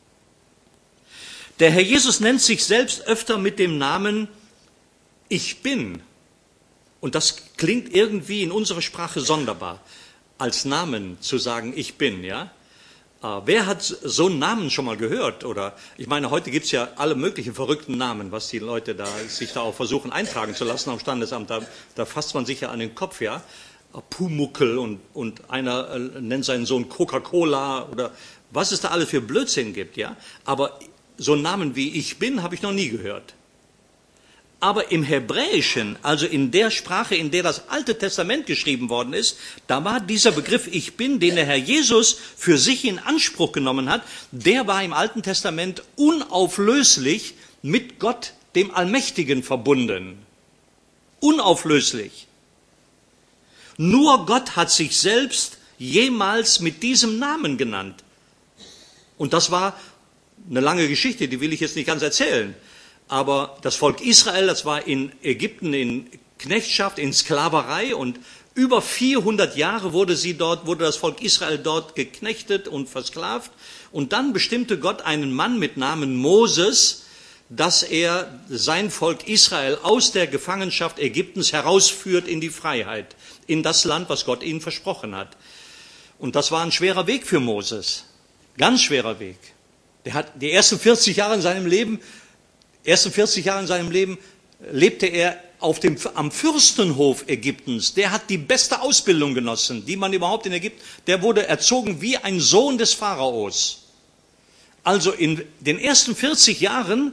Der Herr Jesus nennt sich selbst öfter mit dem Namen Ich bin. Und das klingt irgendwie in unserer Sprache sonderbar, als Namen zu sagen, ich bin, ja. Äh, wer hat so einen Namen schon mal gehört? Oder ich meine, heute gibt es ja alle möglichen verrückten Namen, was die Leute da sich da auch versuchen eintragen zu lassen am Standesamt. Da, da fasst man sich ja an den Kopf, ja. Pumuckel und, und einer äh, nennt seinen Sohn Coca-Cola oder was es da alles für Blödsinn gibt, ja. Aber so einen Namen wie Ich bin habe ich noch nie gehört. Aber im Hebräischen, also in der Sprache, in der das Alte Testament geschrieben worden ist, da war dieser Begriff Ich Bin, den der Herr Jesus für sich in Anspruch genommen hat, der war im Alten Testament unauflöslich mit Gott, dem Allmächtigen, verbunden. Unauflöslich. Nur Gott hat sich selbst jemals mit diesem Namen genannt. Und das war eine lange Geschichte, die will ich jetzt nicht ganz erzählen. Aber das Volk Israel, das war in Ägypten in Knechtschaft, in Sklaverei, und über vierhundert Jahre wurde sie dort, wurde das Volk Israel dort geknechtet und versklavt. Und dann bestimmte Gott einen Mann mit Namen Moses, dass er sein Volk Israel aus der Gefangenschaft Ägyptens herausführt in die Freiheit, in das Land, was Gott ihnen versprochen hat. Und das war ein schwerer Weg für Moses, ganz schwerer Weg. Der hat die ersten vierzig Jahre in seinem Leben ersten vierzig Jahre in seinem Leben lebte er auf dem, am Fürstenhof Ägyptens. Der hat die beste Ausbildung genossen, die man überhaupt in Ägypten, der wurde erzogen wie ein Sohn des Pharaos. Also in den ersten vierzig Jahren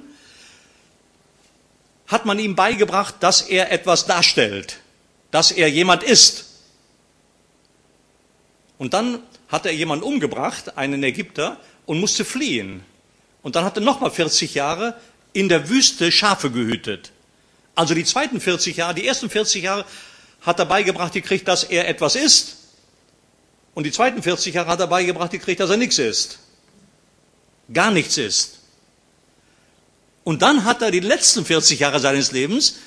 hat man ihm beigebracht, dass er etwas darstellt, dass er jemand ist. Und dann hat er jemanden umgebracht, einen Ägypter, und musste fliehen. Und dann hat er nochmal vierzig Jahre in der Wüste Schafe gehütet. Also die zweiten vierzig Jahre, die ersten vierzig Jahre hat er beigebracht gekriegt, dass er etwas ist. Und die zweiten vierzig Jahre hat er beigebracht gekriegt, dass er nichts ist. Gar nichts ist. Und dann hat er die letzten vierzig Jahre seines Lebens,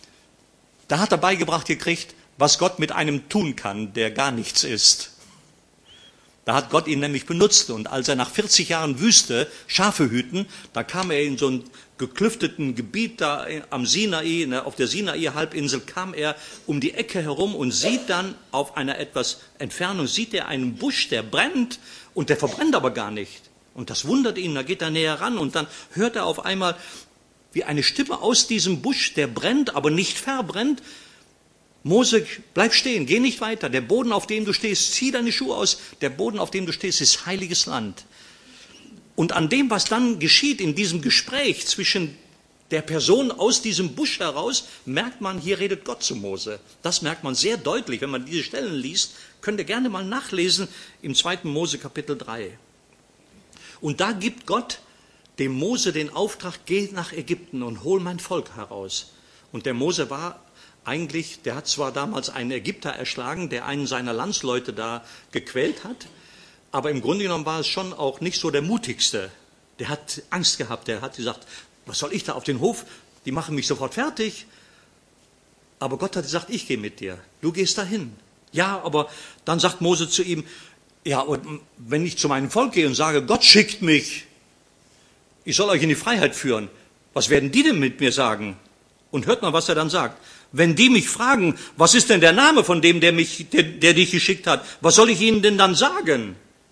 da hat er beigebracht gekriegt, was Gott mit einem tun kann, der gar nichts ist. Da hat Gott ihn nämlich benutzt. Und als er nach vierzig Jahren Wüste Schafe hüten, da kam er in so ein geklüfteten Gebiet da am Sinai, auf der Sinai-Halbinsel, kam er um die Ecke herum und sieht dann auf einer etwas Entfernung, sieht er einen Busch, der brennt, und der verbrennt aber gar nicht. Und das wundert ihn, da geht er näher ran und dann hört er auf einmal, wie eine Stimme aus diesem Busch, der brennt, aber nicht verbrennt: Mose, bleib stehen, geh nicht weiter. Der Boden, auf dem du stehst, zieh deine Schuhe aus. Der Boden, auf dem du stehst, ist heiliges Land. Und an dem, was dann geschieht in diesem Gespräch zwischen der Person aus diesem Busch heraus, merkt man, hier redet Gott zu Mose. Das merkt man sehr deutlich, wenn man diese Stellen liest. Könnt ihr gerne mal nachlesen im zweiten Mose Kapitel drei. Und da gibt Gott dem Mose den Auftrag: geh nach Ägypten und hol mein Volk heraus. Und der Mose war eigentlich, der hat zwar damals einen Ägypter erschlagen, der einen seiner Landsleute da gequält hat, aber im Grunde genommen war es schon auch nicht so der mutigste. Der hat Angst gehabt, der hat gesagt: was soll ich da auf den Hof, die machen mich sofort fertig. Aber Gott hat gesagt: ich gehe mit dir, du gehst dahin. Ja, aber dann sagt Mose zu ihm: ja, und wenn ich zu meinem Volk gehe und sage, Gott schickt mich, ich soll euch in die Freiheit führen, was werden die denn mit mir sagen? Und hört mal, was er dann sagt. Wenn die mich fragen, was ist denn der Name von dem, der mich, der, der dich geschickt hat, was soll ich ihnen denn dann sagen?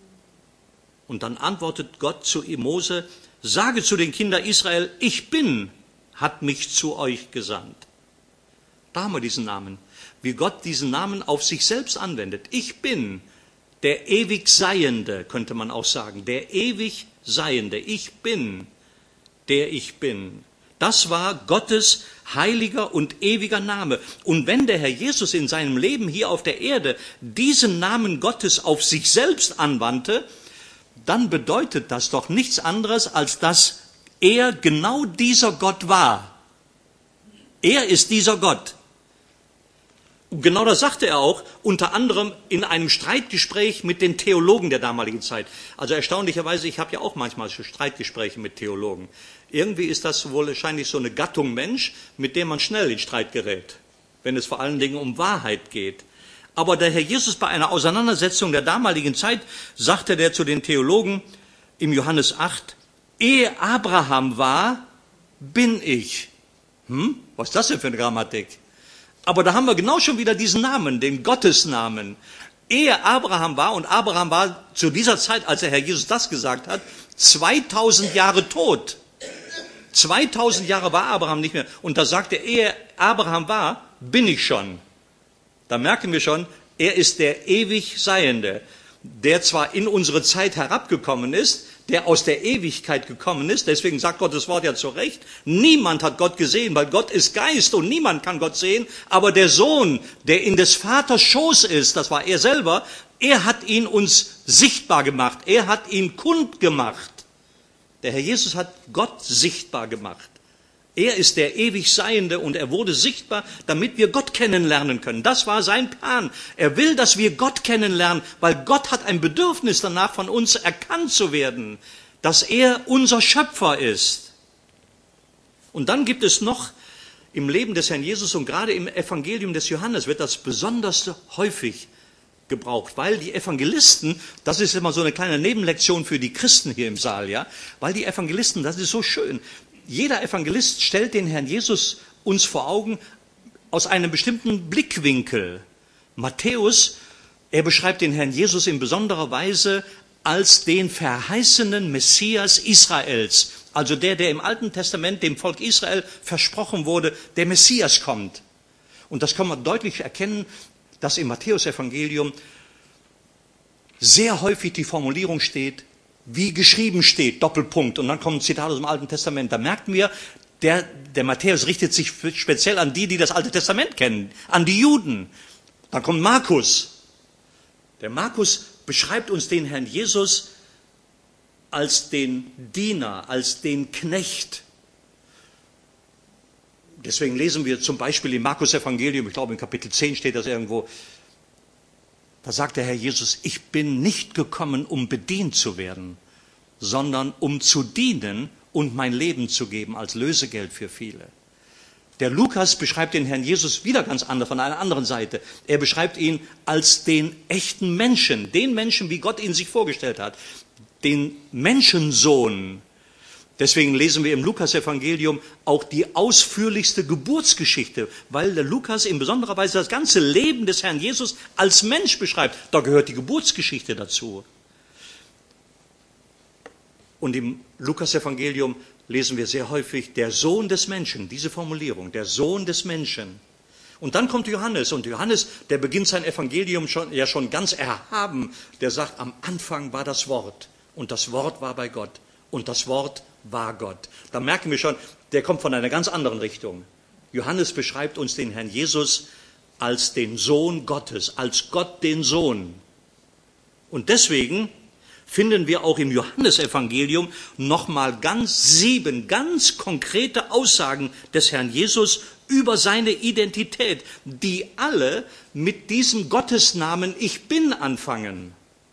Und dann antwortet Gott zu Mose: sage zu den Kindern Israel, ich bin, hat mich zu euch gesandt. Da haben wir diesen Namen. Wie Gott diesen Namen auf sich selbst anwendet. Ich bin der ewig Seiende, könnte man auch sagen. Der ewig Seiende. Ich bin, der ich bin. Das war Gottes heiliger und ewiger Name. Und wenn der Herr Jesus in seinem Leben hier auf der Erde diesen Namen Gottes auf sich selbst anwandte, dann bedeutet das doch nichts anderes, als dass er genau dieser Gott war. Er ist dieser Gott. Und genau das sagte er auch, unter anderem in einem Streitgespräch mit den Theologen der damaligen Zeit. Also erstaunlicherweise, ich habe ja auch manchmal Streitgespräche mit Theologen. Irgendwie ist das wohl wahrscheinlich so eine Gattung Mensch, mit dem man schnell in Streit gerät, wenn es vor allen Dingen um Wahrheit geht. Aber der Herr Jesus bei einer Auseinandersetzung der damaligen Zeit sagte der zu den Theologen im Johannes acht: ehe Abraham war, bin ich. Hm? Was ist das denn für eine Grammatik? Aber da haben wir genau schon wieder diesen Namen, den Gottesnamen. Ehe Abraham war, und Abraham war zu dieser Zeit, als der Herr Jesus das gesagt hat, zweitausend Jahre tot. zweitausend Jahre war Abraham nicht mehr. Und da sagt er, ehe Abraham war, bin ich schon. Da merken wir schon, er ist der ewig Seiende, der zwar in unsere Zeit herabgekommen ist, der aus der Ewigkeit gekommen ist. Deswegen sagt Gottes Wort ja zu Recht, niemand hat Gott gesehen, weil Gott ist Geist und niemand kann Gott sehen. Aber der Sohn, der in des Vaters Schoß ist, das war er selber, er hat ihn uns sichtbar gemacht. Er hat ihn kundgemacht. Der Herr Jesus hat Gott sichtbar gemacht. Er ist der ewig Seiende und er wurde sichtbar, damit wir Gott kennenlernen können. Das war sein Plan. Er will, dass wir Gott kennenlernen, weil Gott hat ein Bedürfnis danach, von uns erkannt zu werden, dass er unser Schöpfer ist. Und dann gibt es noch im Leben des Herrn Jesus und gerade im Evangelium des Johannes wird das besonders häufig gebraucht, weil die Evangelisten, das ist immer so eine kleine Nebenlektion für die Christen hier im Saal, ja, weil die Evangelisten, das ist so schön, jeder Evangelist stellt den Herrn Jesus uns vor Augen aus einem bestimmten Blickwinkel. Matthäus, er beschreibt den Herrn Jesus in besonderer Weise als den verheißenen Messias Israels, also der, der im Alten Testament dem Volk Israel versprochen wurde, der Messias kommt. Und das kann man deutlich erkennen, dass im Matthäus-Evangelium sehr häufig die Formulierung steht, wie geschrieben steht, Doppelpunkt, und dann kommt ein Zitat aus dem Alten Testament. Da merken wir, der, der Matthäus richtet sich speziell an die, die das Alte Testament kennen, an die Juden. Dann kommt Markus. Der Markus beschreibt uns den Herrn Jesus als den Diener, als den Knecht. Deswegen lesen wir zum Beispiel im Markus-Evangelium, ich glaube in Kapitel zehn steht das irgendwo, da sagt der Herr Jesus, ich bin nicht gekommen, um bedient zu werden, sondern um zu dienen und mein Leben zu geben als Lösegeld für viele. Der Lukas beschreibt den Herrn Jesus wieder ganz anders, von einer anderen Seite. Er beschreibt ihn als den echten Menschen, den Menschen, wie Gott ihn sich vorgestellt hat, den Menschensohn. Deswegen lesen wir im Lukas-Evangelium auch die ausführlichste Geburtsgeschichte, weil der Lukas in besonderer Weise das ganze Leben des Herrn Jesus als Mensch beschreibt. Da gehört die Geburtsgeschichte dazu. Und im Lukas-Evangelium lesen wir sehr häufig der Sohn des Menschen, diese Formulierung, der Sohn des Menschen. Und dann kommt Johannes und Johannes, der beginnt sein Evangelium schon, ja schon ganz erhaben, der sagt, am Anfang war das Wort und das Wort war bei Gott und das Wort war Gott. Da merken wir schon, der kommt von einer ganz anderen Richtung. Johannes beschreibt uns den Herrn Jesus als den Sohn Gottes, als Gott den Sohn. Und deswegen finden wir auch im Johannesevangelium nochmal ganz sieben ganz konkrete Aussagen des Herrn Jesus über seine Identität, die alle mit diesem Gottesnamen Ich Bin anfangen.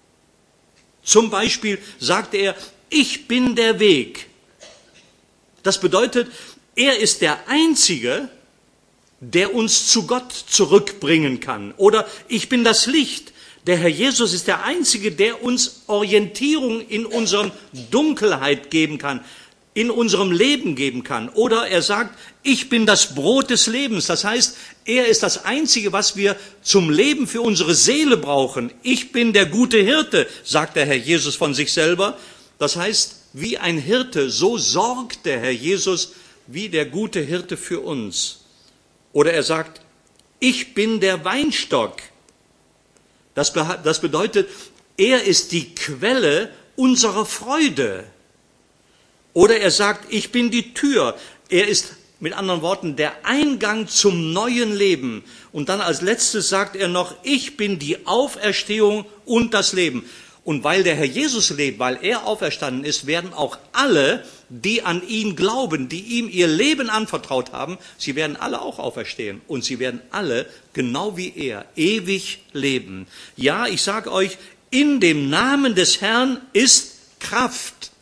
Zum Beispiel sagte er, ich bin der Weg. Das bedeutet, er ist der Einzige, der uns zu Gott zurückbringen kann. Oder ich bin das Licht. Der Herr Jesus ist der Einzige, der uns Orientierung in unserer Dunkelheit geben kann, in unserem Leben geben kann. Oder er sagt, ich bin das Brot des Lebens. Das heißt, er ist das Einzige, was wir zum Leben für unsere Seele brauchen. Ich bin der gute Hirte, sagt der Herr Jesus von sich selber. Das heißt, wie ein Hirte, so sorgt der Herr Jesus wie der gute Hirte für uns. Oder er sagt, ich bin der Weinstock. Das, das bedeutet, er ist die Quelle unserer Freude. Oder er sagt, ich bin die Tür. Er ist mit anderen Worten der Eingang zum neuen Leben. Und dann als letztes sagt er noch, ich bin die Auferstehung und das Leben. Und weil der Herr Jesus lebt, weil er auferstanden ist, werden auch alle, die an ihn glauben, die ihm ihr Leben anvertraut haben, sie werden alle auch auferstehen. Und sie werden alle, genau wie er, ewig leben. Ja, ich sage euch, in dem Namen des Herrn ist Kraft.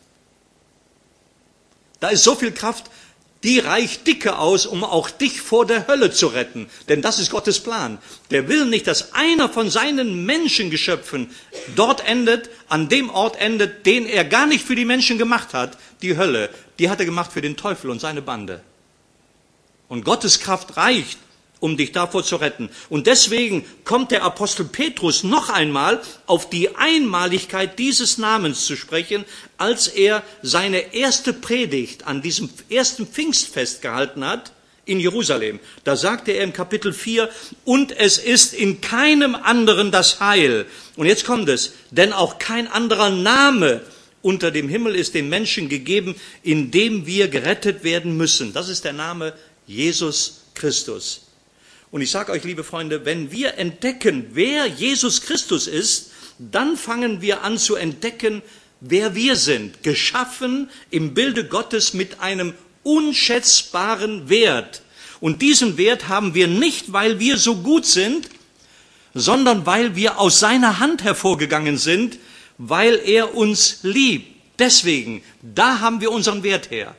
Da ist so viel Kraft, die reicht dicke aus, um auch dich vor der Hölle zu retten. Denn das ist Gottes Plan. Der will nicht, dass einer von seinen Menschengeschöpfen dort endet, an dem Ort endet, den er gar nicht für die Menschen gemacht hat. Die Hölle, die hat er gemacht für den Teufel und seine Bande. Und Gottes Kraft reicht, um dich davor zu retten. Und deswegen kommt der Apostel Petrus noch einmal auf die Einmaligkeit dieses Namens zu sprechen, als er seine erste Predigt an diesem ersten Pfingstfest gehalten hat in Jerusalem. Da sagte er im Kapitel vier, und es ist in keinem anderen das Heil. Und jetzt kommt es, denn auch kein anderer Name unter dem Himmel ist den Menschen gegeben, in dem wir gerettet werden müssen. Das ist der Name Jesus Christus. Und ich sage euch, liebe Freunde, wenn wir entdecken, wer Jesus Christus ist, dann fangen wir an zu entdecken, wer wir sind. Geschaffen im Bilde Gottes mit einem unschätzbaren Wert. Und diesen Wert haben wir nicht, weil wir so gut sind, sondern weil wir aus seiner Hand hervorgegangen sind, weil er uns liebt. Deswegen, da haben wir unseren Wert her.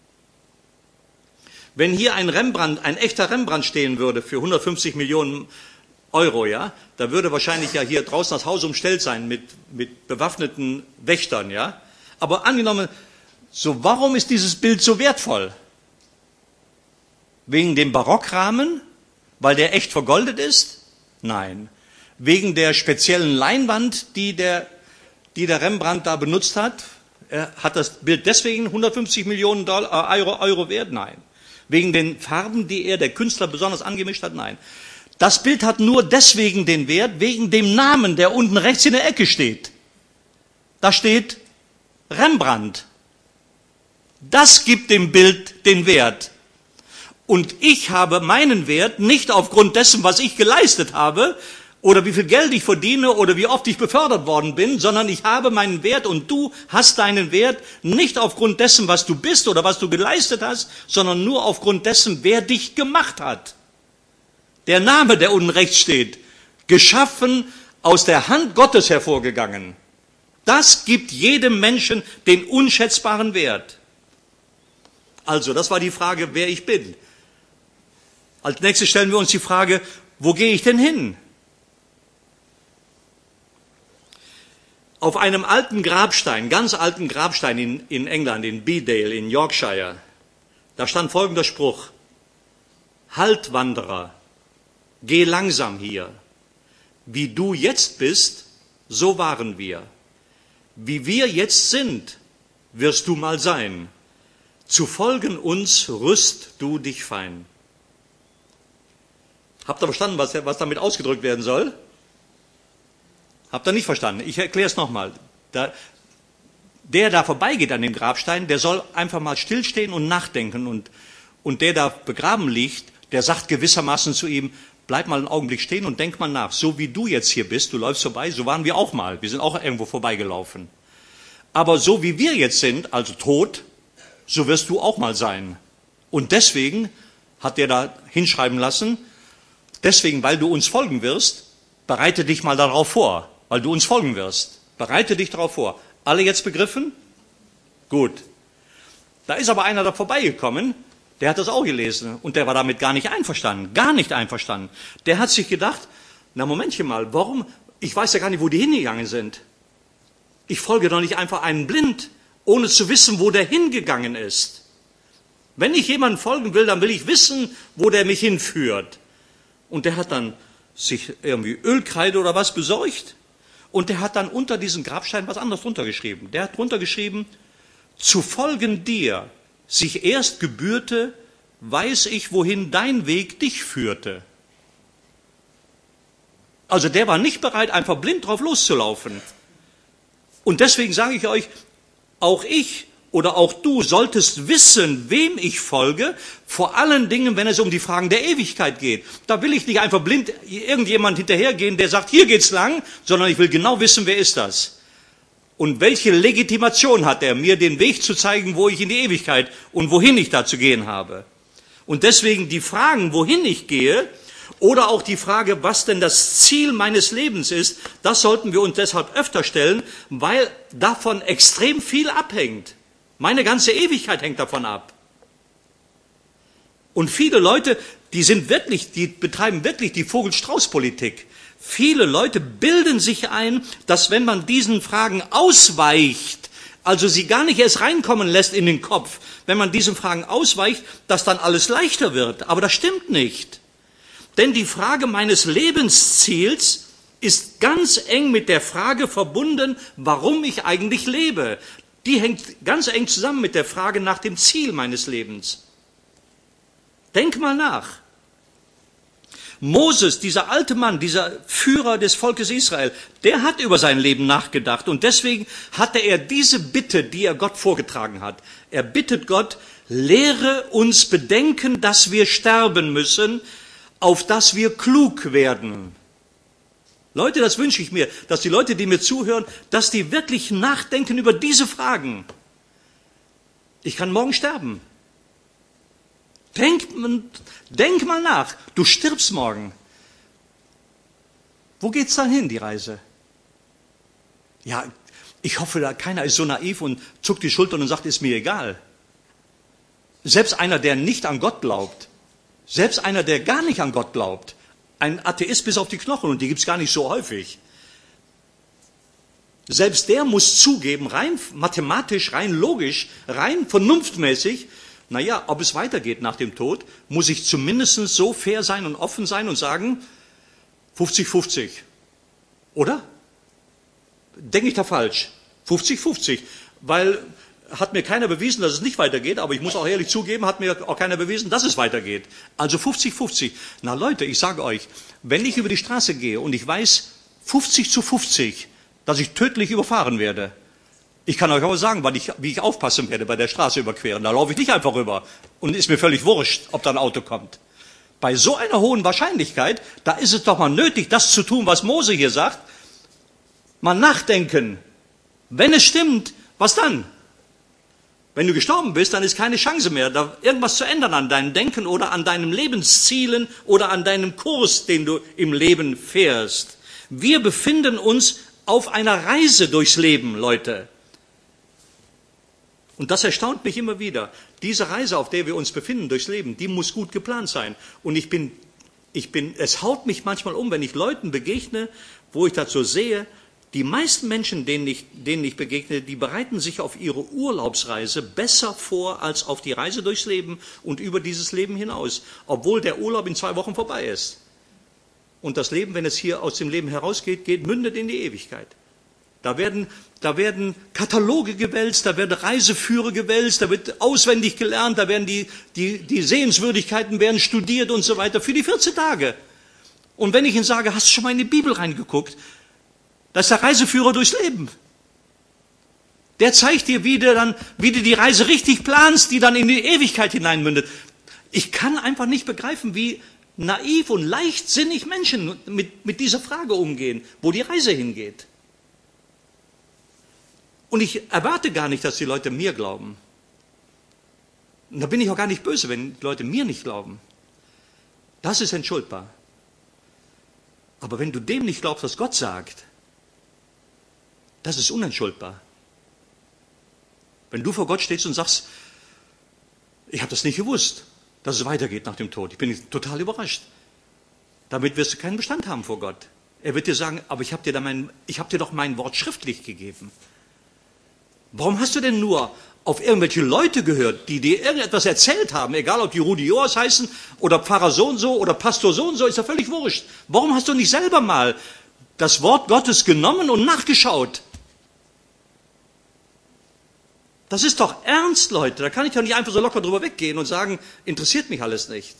Wenn hier ein Rembrandt, ein echter Rembrandt stehen würde für hundertfünfzig Millionen Euro, ja, da würde wahrscheinlich ja hier draußen das Haus umstellt sein mit, mit bewaffneten Wächtern, ja. Aber angenommen, so warum ist dieses Bild so wertvoll? Wegen dem Barockrahmen? Weil der echt vergoldet ist? Nein. Wegen der speziellen Leinwand, die der, die der Rembrandt da benutzt hat? Er hat das Bild deswegen hundertfünfzig Millionen Dollar, Euro, Euro wert? Nein. Wegen den Farben, die er, der Künstler, besonders angemischt hat? Nein. Das Bild hat nur deswegen den Wert, wegen dem Namen, der unten rechts in der Ecke steht. Da steht Rembrandt. Das gibt dem Bild den Wert. Und ich habe meinen Wert nicht aufgrund dessen, was ich geleistet habe, oder wie viel Geld ich verdiene, oder wie oft ich befördert worden bin, sondern ich habe meinen Wert und du hast deinen Wert nicht aufgrund dessen, was du bist oder was du geleistet hast, sondern nur aufgrund dessen, wer dich gemacht hat. Der Name, der unten rechts steht, geschaffen, aus der Hand Gottes hervorgegangen. Das gibt jedem Menschen den unschätzbaren Wert. Also, das war die Frage, wer ich bin. Als nächstes stellen wir uns die Frage, wo gehe ich denn hin? Auf einem alten Grabstein, ganz alten Grabstein in, in England, in Bedale, in Yorkshire, da stand folgender Spruch: Halt, Wanderer, geh langsam hier. Wie du jetzt bist, so waren wir. Wie wir jetzt sind, wirst du mal sein. Zu folgen uns rüst du dich fein. Habt ihr verstanden, was, was damit ausgedrückt werden soll? Habt ihr nicht verstanden? Ich erkläre es nochmal. Da, der da vorbeigeht an dem Grabstein, der soll einfach mal stillstehen und nachdenken. Und, und der da begraben liegt, der sagt gewissermaßen zu ihm, bleib mal einen Augenblick stehen und denk mal nach. So wie du jetzt hier bist, du läufst vorbei, so waren wir auch mal. Wir sind auch irgendwo vorbeigelaufen. Aber so wie wir jetzt sind, also tot, so wirst du auch mal sein. Und deswegen hat der da hinschreiben lassen, deswegen, weil du uns folgen wirst, bereite dich mal darauf vor, weil du uns folgen wirst. Bereite dich darauf vor. Alle jetzt begriffen? Gut. Da ist aber einer da vorbeigekommen, der hat das auch gelesen und der war damit gar nicht einverstanden, gar nicht einverstanden. Der hat sich gedacht, na Momentchen mal, warum, ich weiß ja gar nicht, wo die hingegangen sind. Ich folge doch nicht einfach einem blind, ohne zu wissen, wo der hingegangen ist. Wenn ich jemandem folgen will, dann will ich wissen, wo der mich hinführt. Und der hat dann sich irgendwie Ölkreide oder was besorgt und der hat dann unter diesen Grabstein was anderes drunter geschrieben. Der hat drunter geschrieben, zu folgen dir sich erst gebührte, weiß ich, wohin dein Weg dich führte. Also der war nicht bereit, einfach blind drauf loszulaufen. Und deswegen sage ich euch, auch ich oder auch du solltest wissen, wem ich folge, vor allen Dingen, wenn es um die Fragen der Ewigkeit geht. Da will ich nicht einfach blind irgendjemand hinterhergehen, der sagt, hier geht's lang, sondern ich will genau wissen, wer ist das? Und welche Legitimation hat er, mir den Weg zu zeigen, wo ich in die Ewigkeit und wohin ich da zu gehen habe? Und deswegen die Fragen, wohin ich gehe, oder auch die Frage, was denn das Ziel meines Lebens ist, das sollten wir uns deshalb öfter stellen, weil davon extrem viel abhängt. Meine ganze Ewigkeit hängt davon ab. Und viele Leute, die sind wirklich, die betreiben wirklich die Vogel-Strauß-Politik. Viele Leute bilden sich ein, dass wenn man diesen Fragen ausweicht, also sie gar nicht erst reinkommen lässt in den Kopf, wenn man diesen Fragen ausweicht, dass dann alles leichter wird. Aber das stimmt nicht. Denn die Frage meines Lebensziels ist ganz eng mit der Frage verbunden, warum ich eigentlich lebe. Die hängt ganz eng zusammen mit der Frage nach dem Ziel meines Lebens. Denk mal nach. Moses, dieser alte Mann, dieser Führer des Volkes Israel, der hat über sein Leben nachgedacht und deswegen hatte er diese Bitte, die er Gott vorgetragen hat. Er bittet Gott, lehre uns bedenken, dass wir sterben müssen, auf dass wir klug werden. Leute, das wünsche ich mir, dass die Leute, die mir zuhören, dass die wirklich nachdenken über diese Fragen. Ich kann morgen sterben. Denk, denk mal nach, du stirbst morgen. Wo geht's dann hin, die Reise? Ja, ich hoffe, da keiner ist so naiv und zuckt die Schultern und sagt, ist mir egal. Selbst einer, der nicht an Gott glaubt, selbst einer, der gar nicht an Gott glaubt, ein Atheist bis auf die Knochen, und die gibt's gar nicht so häufig, selbst der muss zugeben, rein mathematisch, rein logisch, rein vernunftmäßig, naja, ob es weitergeht nach dem Tod, muss ich zumindest so fair sein und offen sein und sagen, fünfzig fünfzig. Oder? Denke ich da falsch? fünfzig fünfzig. Weil hat mir keiner bewiesen, dass es nicht weitergeht, aber ich muss auch ehrlich zugeben, hat mir auch keiner bewiesen, dass es weitergeht. Also fünfzig fünfzig. Na Leute, ich sage euch, wenn ich über die Straße gehe und ich weiß fünfzig zu fünfzig, dass ich tödlich überfahren werde, ich kann euch aber sagen, weil ich, wie ich aufpassen werde bei der Straße überqueren. Da laufe ich nicht einfach rüber und ist mir völlig wurscht, ob da ein Auto kommt. Bei so einer hohen Wahrscheinlichkeit, da ist es doch mal nötig, das zu tun, was Mose hier sagt. Mal nachdenken. Wenn es stimmt, was dann? Wenn du gestorben bist, dann ist keine Chance mehr, da irgendwas zu ändern an deinem Denken oder an deinen Lebenszielen oder an deinem Kurs, den du im Leben fährst. Wir befinden uns auf einer Reise durchs Leben, Leute. Und das erstaunt mich immer wieder. Diese Reise, auf der wir uns befinden durchs Leben, die muss gut geplant sein. Und ich bin, ich bin, es haut mich manchmal um, wenn ich Leuten begegne, wo ich dazu sehe, die meisten Menschen, denen ich, denen ich begegne, die bereiten sich auf ihre Urlaubsreise besser vor als auf die Reise durchs Leben und über dieses Leben hinaus, obwohl der Urlaub in zwei Wochen vorbei ist. Und das Leben, wenn es hier aus dem Leben herausgeht, geht, mündet in die Ewigkeit. Da werden, da werden Kataloge gewälzt, da werden Reiseführer gewälzt, da wird auswendig gelernt, da werden die, die, die Sehenswürdigkeiten werden studiert und so weiter für die vierzehn Tage. Und wenn ich Ihnen sage, hast du schon mal in die Bibel reingeguckt? Das ist der Reiseführer durchs Leben. Der zeigt dir, wie du, dann, wie du die Reise richtig planst, die dann in die Ewigkeit hineinmündet. Ich kann einfach nicht begreifen, wie naiv und leichtsinnig Menschen mit, mit dieser Frage umgehen, wo die Reise hingeht. Und ich erwarte gar nicht, dass die Leute mir glauben. Und da bin ich auch gar nicht böse, wenn die Leute mir nicht glauben. Das ist entschuldbar. Aber wenn du dem nicht glaubst, was Gott sagt, das ist unentschuldbar. Wenn du vor Gott stehst und sagst, ich habe das nicht gewusst, dass es weitergeht nach dem Tod. Ich bin total überrascht. Damit wirst du keinen Bestand haben vor Gott. Er wird dir sagen, aber ich habe dir, da mein, ich hab dir doch mein Wort schriftlich gegeben. Warum hast du denn nur auf irgendwelche Leute gehört, die dir irgendetwas erzählt haben, egal ob die Rudi Joas heißen oder Pfarrer so und so oder Pastor so und so, ist ja völlig wurscht. Warum hast du nicht selber mal das Wort Gottes genommen und nachgeschaut? Das ist doch ernst, Leute. Da kann ich doch nicht einfach so locker drüber weggehen und sagen, interessiert mich alles nicht.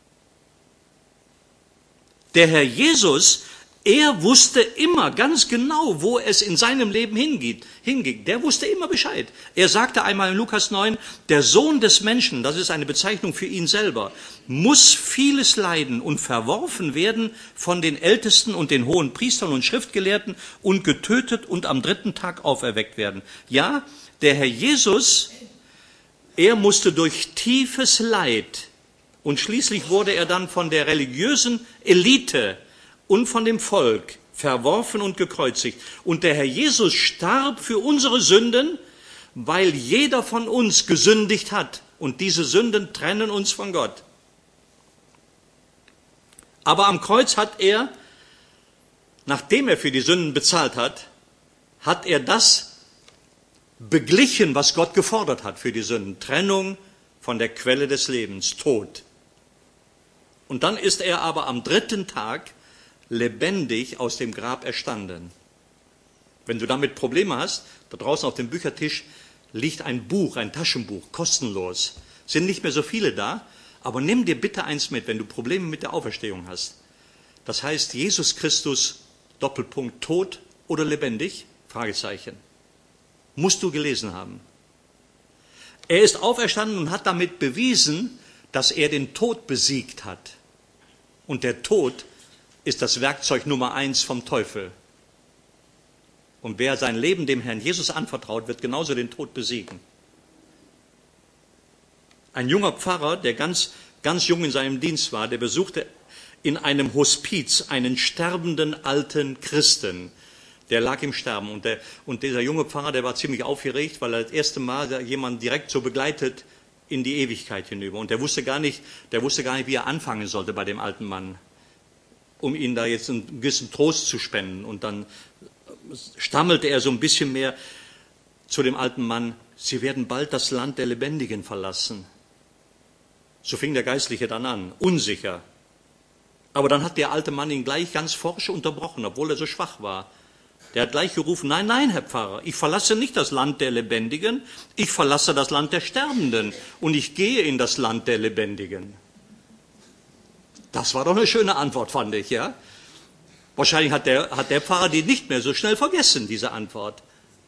Der Herr Jesus, er wusste immer ganz genau, wo es in seinem Leben hingeht, hinging. Der wusste immer Bescheid. Er sagte einmal in Lukas neun, der Sohn des Menschen, das ist eine Bezeichnung für ihn selber, muss vieles leiden und verworfen werden von den Ältesten und den hohen Priestern und Schriftgelehrten und getötet und am dritten Tag auferweckt werden. Ja, der Herr Jesus, er musste durch tiefes Leid und schließlich wurde er dann von der religiösen Elite und von dem Volk verworfen und gekreuzigt. Und der Herr Jesus starb für unsere Sünden, weil jeder von uns gesündigt hat. Und diese Sünden trennen uns von Gott. Aber am Kreuz hat er, nachdem er für die Sünden bezahlt hat, hat er das beglichen, was Gott gefordert hat für die Sünden. Trennung von der Quelle des Lebens, Tod. Und dann ist er aber am dritten Tag lebendig aus dem Grab erstanden. Wenn du damit Probleme hast, da draußen auf dem Büchertisch liegt ein Buch, ein Taschenbuch, kostenlos. Sind nicht mehr so viele da, Aber nimm dir bitte eins mit, wenn du Probleme mit der Auferstehung hast. Das heißt, Jesus Christus, Doppelpunkt, tot oder lebendig? Fragezeichen. Musst du gelesen haben. Er ist auferstanden und hat damit bewiesen, dass er den Tod besiegt hat. Und der Tod ist das Werkzeug Nummer eins vom Teufel. Und wer sein Leben dem Herrn Jesus anvertraut, wird genauso den Tod besiegen. Ein junger Pfarrer, der ganz, ganz jung in seinem Dienst war, der besuchte in einem Hospiz einen sterbenden alten Christen. Der lag im Sterben. Und, der, und dieser junge Pfarrer, der war ziemlich aufgeregt, weil er das erste Mal jemanden direkt so begleitet in die Ewigkeit hinüber. Und der wusste gar nicht, der wusste gar nicht, wie er anfangen sollte bei dem alten Mann, um ihm da jetzt einen gewissen Trost zu spenden. Und dann stammelte er so ein bisschen mehr zu dem alten Mann: Sie werden bald das Land der Lebendigen verlassen. So fing der Geistliche dann an, unsicher. Aber dann hat der alte Mann ihn gleich ganz forsch unterbrochen, obwohl er so schwach war. Der hat gleich gerufen: Nein, nein, Herr Pfarrer, ich verlasse nicht das Land der Lebendigen, ich verlasse das Land der Sterbenden und ich gehe in das Land der Lebendigen. Das war doch eine schöne Antwort, fand ich, ja? Wahrscheinlich hat der, hat der Pfarrer die nicht mehr so schnell vergessen, diese Antwort.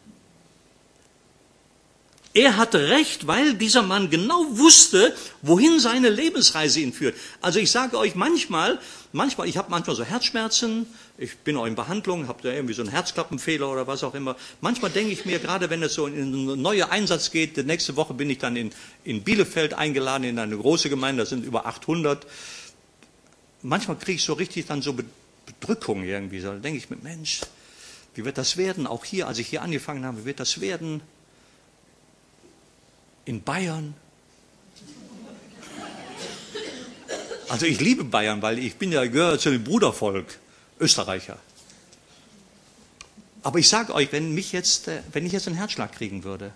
Er hatte recht, weil dieser Mann genau wusste, wohin seine Lebensreise ihn führt. Also ich sage euch, manchmal, manchmal, ich habe manchmal so Herzschmerzen, ich bin auch in Behandlung, habe da irgendwie so einen Herzklappenfehler oder was auch immer. Manchmal denke ich mir, gerade wenn es so in einen neuen Einsatz geht, nächste Woche bin ich dann in, in Bielefeld eingeladen, in eine große Gemeinde, das sind über achthundert. Manchmal kriege ich so richtig dann so Bedrückung irgendwie. Da denke ich mir, Mensch, wie wird das werden? Auch hier, als ich hier angefangen habe, wie wird das werden? In Bayern. Also ich liebe Bayern, weil ich bin ja, gehöre zu dem Brudervolk, Österreicher. Aber ich sage euch, wenn mich jetzt, wenn ich jetzt einen Herzschlag kriegen würde,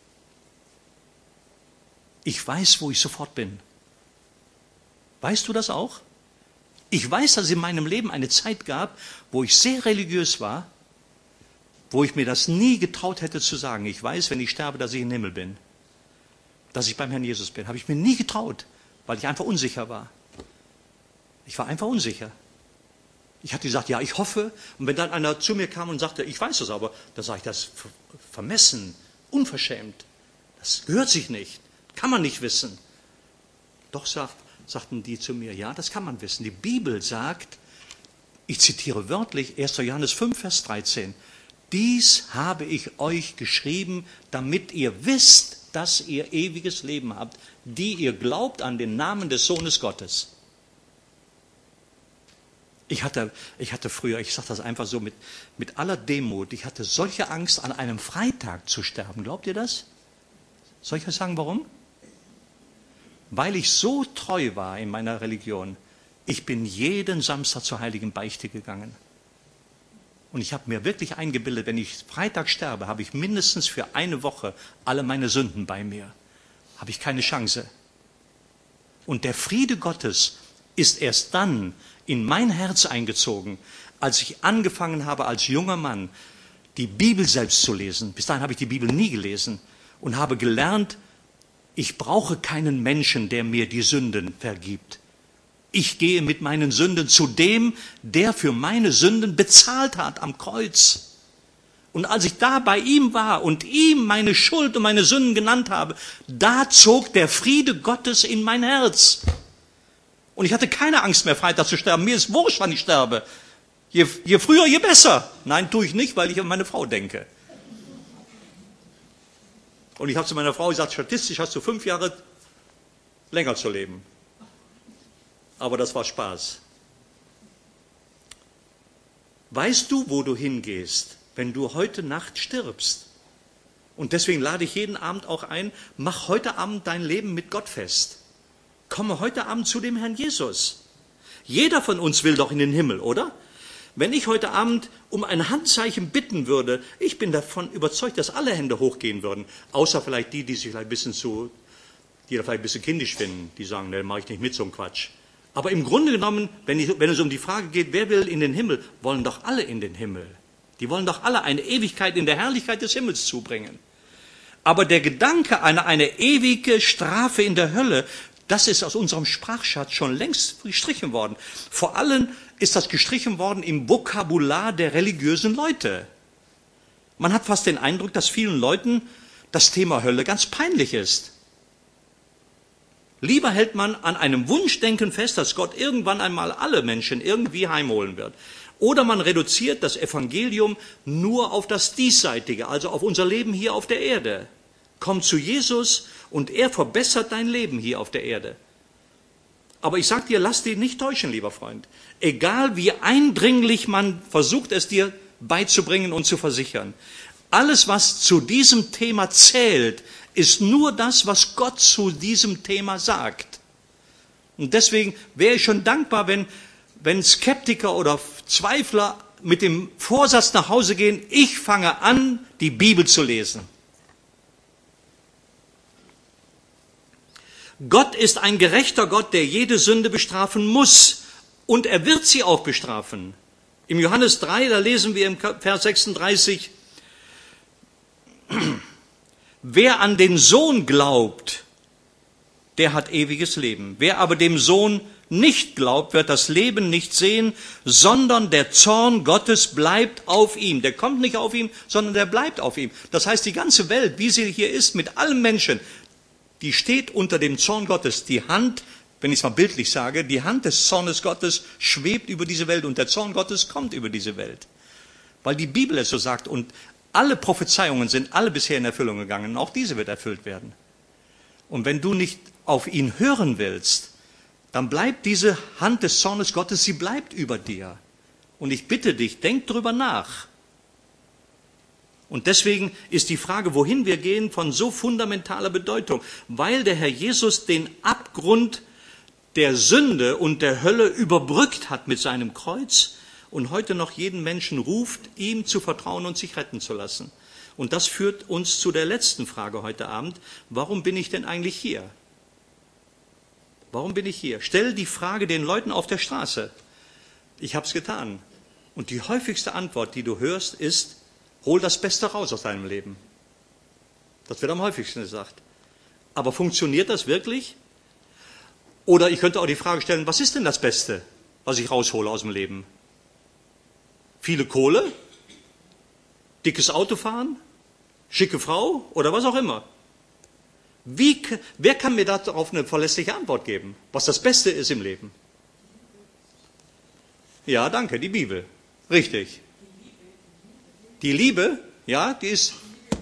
ich weiß, wo ich sofort bin. Weißt du das auch? Ich weiß, dass es in meinem Leben eine Zeit gab, wo ich sehr religiös war, wo ich mir das nie getraut hätte zu sagen. Ich weiß, wenn ich sterbe, dass ich im Himmel bin. Dass ich beim Herrn Jesus bin. Habe ich mir nie getraut, weil ich einfach unsicher war. Ich war einfach unsicher. Ich hatte gesagt, ja, ich hoffe. Und wenn dann einer zu mir kam und sagte, ich weiß es aber, dann sage ich, das ist vermessen, unverschämt. Das gehört sich nicht. Kann man nicht wissen. Doch sagt, sagten die zu mir, ja, das kann man wissen. Die Bibel sagt, ich zitiere wörtlich, erster Johannes fünf, Vers dreizehn, dies habe ich euch geschrieben, damit ihr wisst, dass ihr ewiges Leben habt, die ihr glaubt an den Namen des Sohnes Gottes. Ich hatte, ich hatte früher, ich sage das einfach so mit, mit aller Demut, ich hatte solche Angst, an einem Freitag zu sterben. Glaubt ihr das? Soll ich euch sagen, warum? Weil ich so treu war in meiner Religion. Ich bin jeden Samstag zur heiligen Beichte gegangen. Und ich habe mir wirklich eingebildet, wenn ich Freitag sterbe, habe ich mindestens für eine Woche alle meine Sünden bei mir. Habe ich keine Chance. Und der Friede Gottes ist erst dann in mein Herz eingezogen, als ich angefangen habe, als junger Mann die Bibel selbst zu lesen. Bis dahin habe ich die Bibel nie gelesen und habe gelernt, ich brauche keinen Menschen, der mir die Sünden vergibt. Ich gehe mit meinen Sünden zu dem, der für meine Sünden bezahlt hat am Kreuz. Und als ich da bei ihm war und ihm meine Schuld und meine Sünden genannt habe, da zog der Friede Gottes in mein Herz. Und ich hatte keine Angst mehr, Freitag zu sterben. Mir ist wurscht, wann ich sterbe. Je, je früher, je besser. Nein, tue ich nicht, weil ich an meine Frau denke. Und ich habe zu meiner Frau gesagt, statistisch hast du fünf Jahre länger zu leben. Aber das war Spaß. Weißt du, wo du hingehst, wenn du heute Nacht stirbst? Und deswegen lade ich jeden Abend auch ein, mach heute Abend dein Leben mit Gott fest. Komme heute Abend zu dem Herrn Jesus. Jeder von uns will doch in den Himmel, oder? Wenn ich heute Abend um ein Handzeichen bitten würde, ich bin davon überzeugt, dass alle Hände hochgehen würden, außer vielleicht die, die sich vielleicht ein bisschen zu, die da vielleicht ein bisschen kindisch finden, die sagen, ne, mache ich nicht mit, so einem Quatsch. Aber im Grunde genommen, wenn, ich, wenn es um die Frage geht, wer will in den Himmel, wollen doch alle in den Himmel. Die wollen doch alle eine Ewigkeit in der Herrlichkeit des Himmels zubringen. Aber der Gedanke an eine ewige Strafe in der Hölle Das ist aus unserem Sprachschatz schon längst gestrichen worden. Vor allem ist das gestrichen worden im Vokabular der religiösen Leute. Man hat fast den Eindruck, dass vielen Leuten das Thema Hölle ganz peinlich ist. Lieber hält man an einem Wunschdenken fest, dass Gott irgendwann einmal alle Menschen irgendwie heimholen wird. Oder man reduziert das Evangelium nur auf das Diesseitige, also auf unser Leben hier auf der Erde. Komm zu Jesus und er verbessert dein Leben hier auf der Erde. Aber ich sage dir, lass dich nicht täuschen, lieber Freund. Egal wie eindringlich man versucht, es dir beizubringen und zu versichern. Alles, was zu diesem Thema zählt, ist nur das, was Gott zu diesem Thema sagt. Und deswegen wäre ich schon dankbar, wenn, wenn Skeptiker oder Zweifler mit dem Vorsatz nach Hause gehen, ich fange an, die Bibel zu lesen. Gott ist ein gerechter Gott, der jede Sünde bestrafen muss. Und er wird sie auch bestrafen. Im Johannes drei, da lesen wir im Vers sechsunddreißig, wer an den Sohn glaubt, der hat ewiges Leben. Wer aber dem Sohn nicht glaubt, wird das Leben nicht sehen, sondern der Zorn Gottes bleibt auf ihm. Der kommt nicht auf ihm, sondern der bleibt auf ihm. Das heißt, die ganze Welt, wie sie hier ist, mit allen Menschen, die steht unter dem Zorn Gottes. Die Hand, wenn ich es mal bildlich sage, die Hand des Zornes Gottes schwebt über diese Welt und der Zorn Gottes kommt über diese Welt. Weil die Bibel es so sagt und alle Prophezeiungen sind alle bisher in Erfüllung gegangen. Auch diese wird erfüllt werden. Und wenn du nicht auf ihn hören willst, dann bleibt diese Hand des Zornes Gottes, sie bleibt über dir. Und ich bitte dich, denk drüber nach. Und deswegen ist die Frage, wohin wir gehen, von so fundamentaler Bedeutung, weil der Herr Jesus den Abgrund der Sünde und der Hölle überbrückt hat mit seinem Kreuz und heute noch jeden Menschen ruft, ihm zu vertrauen und sich retten zu lassen. Und das führt uns zu der letzten Frage heute Abend. Warum bin ich denn eigentlich hier? Warum bin ich hier? Stell die Frage den Leuten auf der Straße. Ich habe es getan. Und die häufigste Antwort, die du hörst, ist, hol das Beste raus aus deinem Leben. Das wird am häufigsten gesagt. Aber funktioniert das wirklich? Oder ich könnte auch die Frage stellen, was ist denn das Beste, was ich raushole aus dem Leben? Viele Kohle? Dickes Auto fahren? Schicke Frau? Oder was auch immer. Wie, wer kann mir darauf eine verlässliche Antwort geben, was das Beste ist im Leben? Ja, danke, die Bibel. Richtig. Die Liebe, ja, die ist,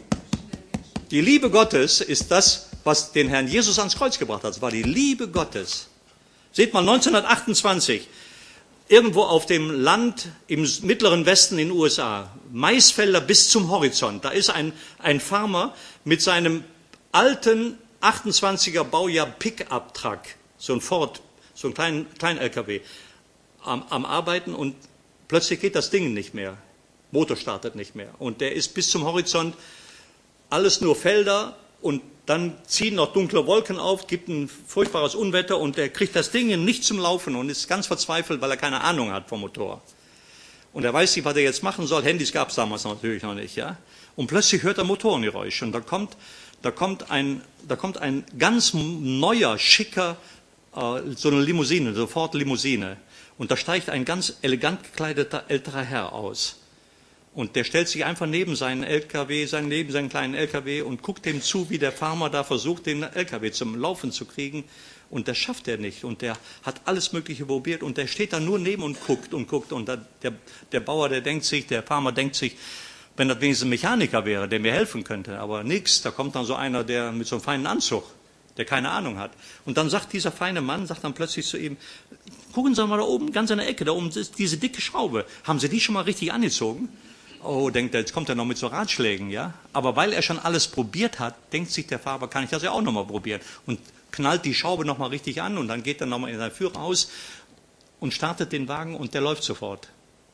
die Liebe Gottes ist das, was den Herrn Jesus ans Kreuz gebracht hat. Es war die Liebe Gottes. Seht mal, neunzehnhundertachtundzwanzig, irgendwo auf dem Land im mittleren Westen in den U S A, Maisfelder bis zum Horizont, da ist ein, ein Farmer mit seinem alten achtundzwanziger Baujahr Pick-up-Truck, so ein Ford, so ein kleinen, kleinen L K W, am, am Arbeiten und plötzlich geht das Ding nicht mehr. Motor startet nicht mehr. Und der ist bis zum Horizont alles nur Felder und dann ziehen noch dunkle Wolken auf, gibt ein furchtbares Unwetter und der kriegt das Ding nicht zum Laufen und ist ganz verzweifelt, weil er keine Ahnung hat vom Motor. Und er weiß nicht, was er jetzt machen soll. Handys gab es damals natürlich noch nicht, ja. Und plötzlich hört er Motorengeräusche und da kommt, da kommt ein, da kommt ein ganz neuer, schicker, äh, so eine Limousine, sofort Limousine. Und da steigt ein ganz elegant gekleideter älterer Herr aus. Und der stellt sich einfach neben seinen L K W, seinen, neben seinen kleinen L K W und guckt dem zu, wie der Farmer da versucht, den L K W zum Laufen zu kriegen. Und das schafft er nicht. Und der hat alles Mögliche probiert. Und der steht da nur neben und guckt und guckt. Und da, der, der Bauer, der denkt sich, der Farmer denkt sich, wenn das wenigstens ein Mechaniker wäre, der mir helfen könnte. Aber nix, da kommt dann so einer, der mit so einem feinen Anzug, der keine Ahnung hat. Und dann sagt dieser feine Mann, sagt dann plötzlich zu ihm, gucken Sie mal da oben, ganz in der Ecke, da oben ist diese dicke Schraube. Haben Sie die schon mal richtig angezogen? Oh, denkt er, jetzt kommt er noch mit so Ratschlägen, ja? Aber weil er schon alles probiert hat, denkt sich der Fahrer, kann ich das ja auch nochmal probieren. Und knallt die Schraube nochmal richtig an und dann geht er nochmal in sein Führerhaus und startet den Wagen und der läuft sofort.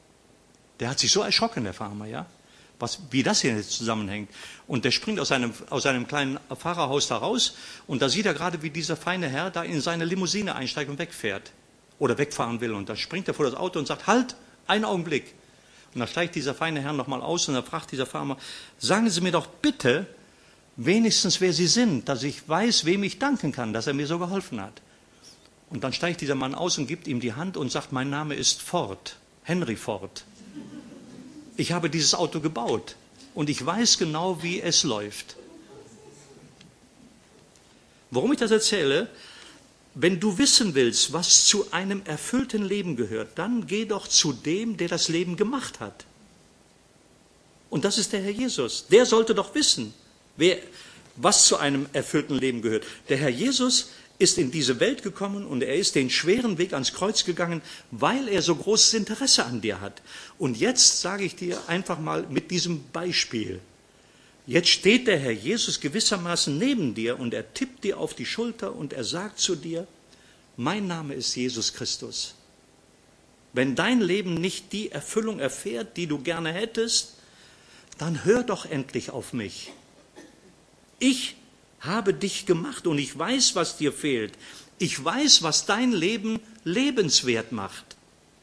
Der hat sich so erschrocken, der Farmer, ja? Was, wie das hier jetzt zusammenhängt. Und der springt aus seinem, aus seinem kleinen Fahrerhaus da raus und da sieht er gerade, wie dieser feine Herr da in seine Limousine einsteigt und wegfährt. Oder wegfahren will. Und da springt er vor das Auto und sagt, halt, einen Augenblick. Und da steigt dieser feine Herr nochmal aus und da fragt dieser Farmer, sagen Sie mir doch bitte, wenigstens wer Sie sind, dass ich weiß, wem ich danken kann, dass er mir so geholfen hat. Und dann steigt dieser Mann aus und gibt ihm die Hand und sagt, mein Name ist Ford, Henry Ford. Ich habe dieses Auto gebaut und ich weiß genau, wie es läuft. Warum ich das erzähle? Wenn du wissen willst, was zu einem erfüllten Leben gehört, dann geh doch zu dem, der das Leben gemacht hat. Und das ist der Herr Jesus. Der sollte doch wissen, wer, was zu einem erfüllten Leben gehört. Der Herr Jesus ist in diese Welt gekommen und er ist den schweren Weg ans Kreuz gegangen, weil er so großes Interesse an dir hat. Und jetzt sage ich dir einfach mal mit diesem Beispiel. Jetzt steht der Herr Jesus gewissermaßen neben dir und er tippt dir auf die Schulter und er sagt zu dir, mein Name ist Jesus Christus. Wenn dein Leben nicht die Erfüllung erfährt, die du gerne hättest, dann hör doch endlich auf mich. Ich habe dich gemacht und ich weiß, was dir fehlt. Ich weiß, was dein Leben lebenswert macht.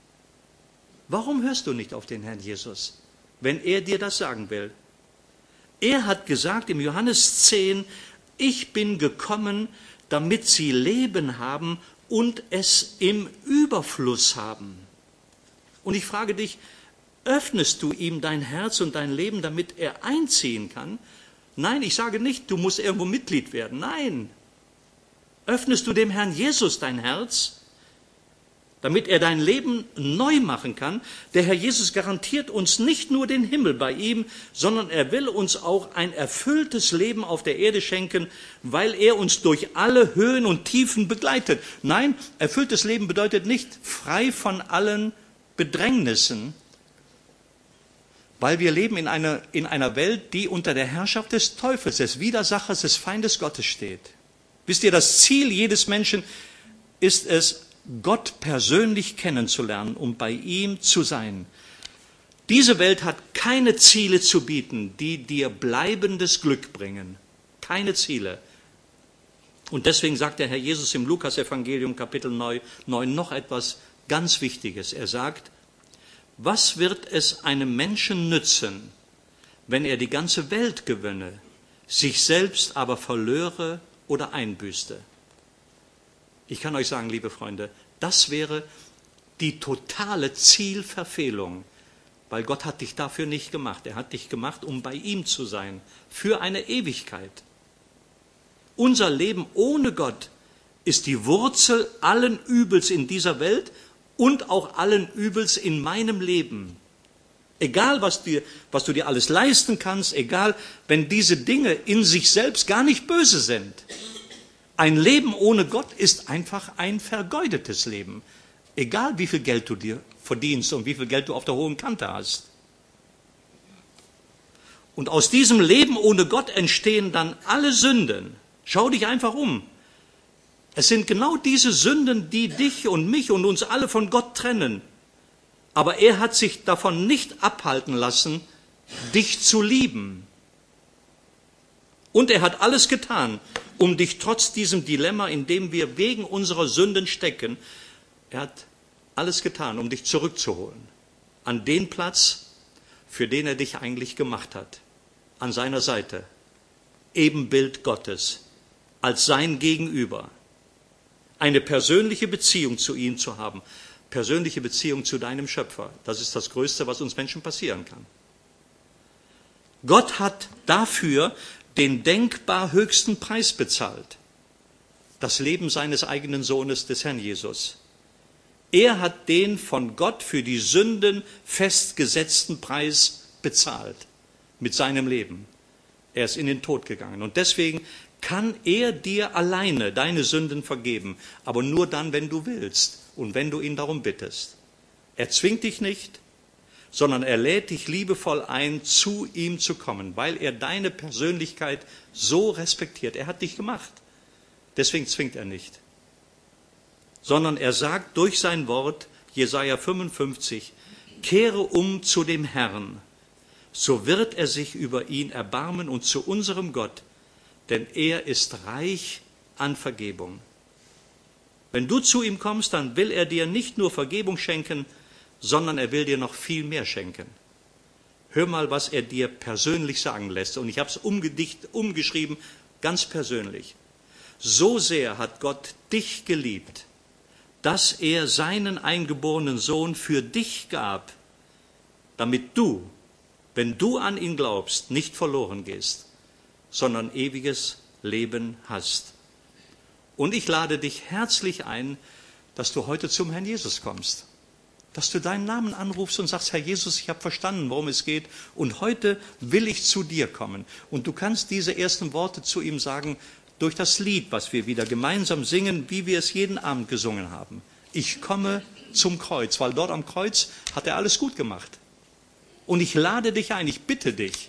Warum hörst du nicht auf den Herrn Jesus, wenn er dir das sagen will? Er hat gesagt im Johannes zehn, ich bin gekommen, damit sie Leben haben und es im Überfluss haben. Und ich frage dich, öffnest du ihm dein Herz und dein Leben, damit er einziehen kann? Nein, ich sage nicht, du musst irgendwo Mitglied werden. Nein. Öffnest du dem Herrn Jesus dein Herz, damit er dein Leben neu machen kann? Der Herr Jesus garantiert uns nicht nur den Himmel bei ihm, sondern er will uns auch ein erfülltes Leben auf der Erde schenken, weil er uns durch alle Höhen und Tiefen begleitet. Nein, erfülltes Leben bedeutet nicht frei von allen Bedrängnissen, weil wir leben in einer, in einer Welt, die unter der Herrschaft des Teufels, des Widersachers, des Feindes Gottes steht. Wisst ihr, das Ziel jedes Menschen ist es, Gott persönlich kennenzulernen, um bei ihm zu sein. Diese Welt hat keine Ziele zu bieten, die dir bleibendes Glück bringen. Keine Ziele. Und deswegen sagt der Herr Jesus im Lukas-Evangelium Kapitel neun noch etwas ganz Wichtiges. Er sagt, was wird es einem Menschen nützen, wenn er die ganze Welt gewönne, sich selbst aber verlöre oder einbüßte? Ich kann euch sagen, liebe Freunde, das wäre die totale Zielverfehlung, weil Gott hat dich dafür nicht gemacht. Er hat dich gemacht, um bei ihm zu sein, für eine Ewigkeit. Unser Leben ohne Gott ist die Wurzel allen Übels in dieser Welt und auch allen Übels in meinem Leben. Egal, was, dir, was du dir alles leisten kannst, egal, wenn diese Dinge in sich selbst gar nicht böse sind. Ein Leben ohne Gott ist einfach ein vergeudetes Leben. Egal, wie viel Geld du dir verdienst und wie viel Geld du auf der hohen Kante hast. Und aus diesem Leben ohne Gott entstehen dann alle Sünden. Schau dich einfach um. Es sind genau diese Sünden, die dich und mich und uns alle von Gott trennen. Aber er hat sich davon nicht abhalten lassen, dich zu lieben. Und er hat alles getan, um dich trotz diesem Dilemma, in dem wir wegen unserer Sünden stecken, er hat alles getan, um dich zurückzuholen. An den Platz, für den er dich eigentlich gemacht hat. An seiner Seite. Ebenbild Gottes. Als sein Gegenüber. Eine persönliche Beziehung zu ihm zu haben. Persönliche Beziehung zu deinem Schöpfer. Das ist das Größte, was uns Menschen passieren kann. Gott hat dafür den denkbar höchsten Preis bezahlt. Das Leben seines eigenen Sohnes, des Herrn Jesus. Er hat den von Gott für die Sünden festgesetzten Preis bezahlt. Mit seinem Leben. Er ist in den Tod gegangen. Und deswegen kann er dir alleine deine Sünden vergeben. Aber nur dann, wenn du willst und wenn du ihn darum bittest. Er zwingt dich nicht, sondern er lädt dich liebevoll ein, zu ihm zu kommen, weil er deine Persönlichkeit so respektiert. Er hat dich gemacht. Deswegen zwingt er nicht. Sondern er sagt durch sein Wort, Jesaja fünfundfünfzig, kehre um zu dem Herrn, so wird er sich über ihn erbarmen und zu unserem Gott, denn er ist reich an Vergebung. Wenn du zu ihm kommst, dann will er dir nicht nur Vergebung schenken, sondern er will dir noch viel mehr schenken. Hör mal, was er dir persönlich sagen lässt. Und ich habe es umgedicht, umgeschrieben, ganz persönlich. So sehr hat Gott dich geliebt, dass er seinen eingeborenen Sohn für dich gab, damit du, wenn du an ihn glaubst, nicht verloren gehst, sondern ewiges Leben hast. Und ich lade dich herzlich ein, dass du heute zum Herrn Jesus kommst. Dass du deinen Namen anrufst und sagst, Herr Jesus, ich habe verstanden, worum es geht und heute will ich zu dir kommen. Und du kannst diese ersten Worte zu ihm sagen durch das Lied, was wir wieder gemeinsam singen, wie wir es jeden Abend gesungen haben. Ich komme zum Kreuz, weil dort am Kreuz hat er alles gut gemacht. Und ich lade dich ein, ich bitte dich.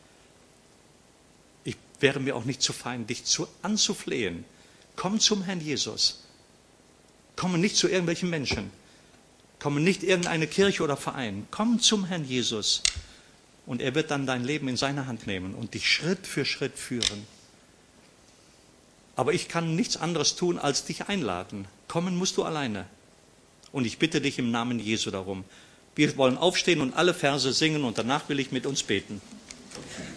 Ich wäre mir auch nicht zu fein, dich zu, anzuflehen. Komm zum Herrn Jesus. Komm nicht zu irgendwelchen Menschen. Komm nicht irgendeine Kirche oder Verein. Komm zum Herrn Jesus. Und er wird dann dein Leben in seine Hand nehmen und dich Schritt für Schritt führen. Aber ich kann nichts anderes tun, als dich einladen. Kommen musst du alleine. Und ich bitte dich im Namen Jesu darum. Wir wollen aufstehen und alle Verse singen und danach will ich mit uns beten.